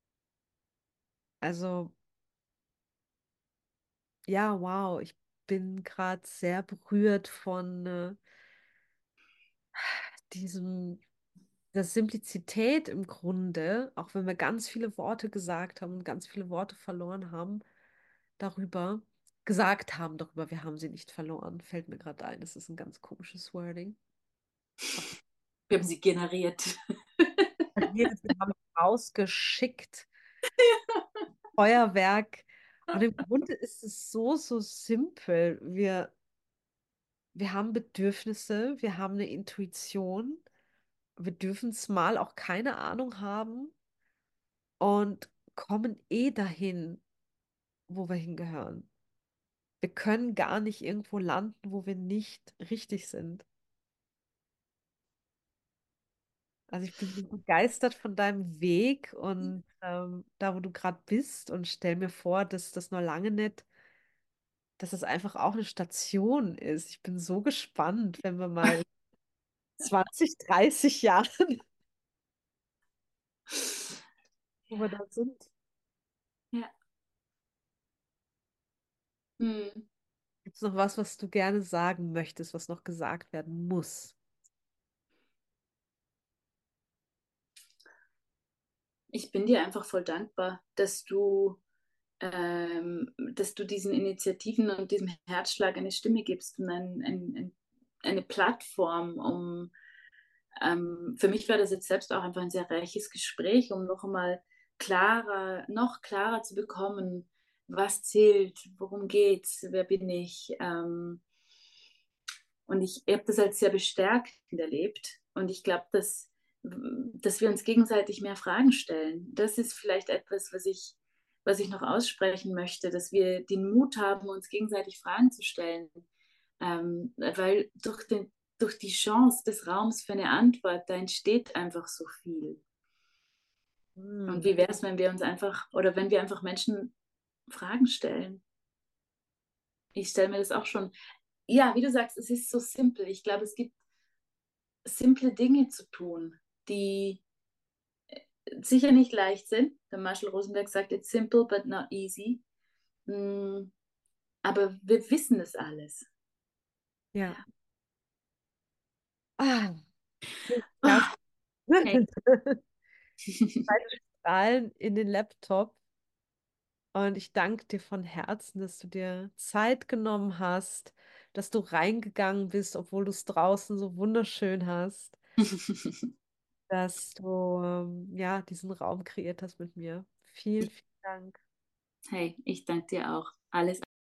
Also, ja, wow, ich bin gerade sehr berührt von äh, diesem, der Simplizität im Grunde, auch wenn wir ganz viele Worte gesagt haben und ganz viele Worte verloren haben, darüber, gesagt haben darüber, wir haben sie nicht verloren, fällt mir gerade ein. Das ist ein ganz komisches Wording. Wir haben sie generiert. Wir haben rausgeschickt, Feuerwerk. Und im Grunde ist es so, so simpel. Wir, wir haben Bedürfnisse, wir haben eine Intuition, wir dürfen es mal auch keine Ahnung haben und kommen eh dahin, wo wir hingehören. Wir können gar nicht irgendwo landen, wo wir nicht richtig sind. Also ich bin so begeistert von deinem Weg und ähm, da, wo du gerade bist und stell mir vor, dass das noch lange nicht, dass es einfach auch eine Station ist. Ich bin so gespannt, wenn wir mal zwanzig, dreißig Jahren, wo wir Ja, da sind. ja. Hm. Gibt es noch was, was du gerne sagen möchtest, was noch gesagt werden muss? Ich bin dir einfach voll dankbar, dass du, ähm, dass du diesen Initiativen und diesem Herzschlag eine Stimme gibst und ein, ein, ein, eine Plattform, um ähm, für mich war das jetzt selbst auch einfach ein sehr reiches Gespräch, um noch einmal klarer, noch klarer zu bekommen, was zählt, worum geht's, wer bin ich. Ähm, und ich, ich habe das als sehr bestärkend erlebt. Und ich glaube, dass, dass wir uns gegenseitig mehr Fragen stellen. Das ist vielleicht etwas, was ich, was ich noch aussprechen möchte, dass wir den Mut haben, uns gegenseitig Fragen zu stellen. Ähm, weil durch, den, durch die Chance des Raums für eine Antwort, da entsteht einfach so viel. Und Hm. wie wäre es, wenn wir uns einfach, oder wenn wir einfach Menschen Fragen stellen? Ich stelle mir das auch schon, ja, wie du sagst, es ist so simpel. Ich glaube, es gibt simple Dinge zu tun, die sicher nicht leicht sind. Der Marshall Rosenberg sagt, it's simple but not easy. Mm, aber wir wissen es alles. Ja. Ah, das Oh, hey. Strahlen in den Laptop. Und ich danke dir von Herzen, dass du dir Zeit genommen hast, dass du reingegangen bist, obwohl du es draußen so wunderschön hast, dass du ähm, ja diesen Raum kreiert hast mit mir. Vielen, vielen Dank. Hey, ich danke dir auch. Alles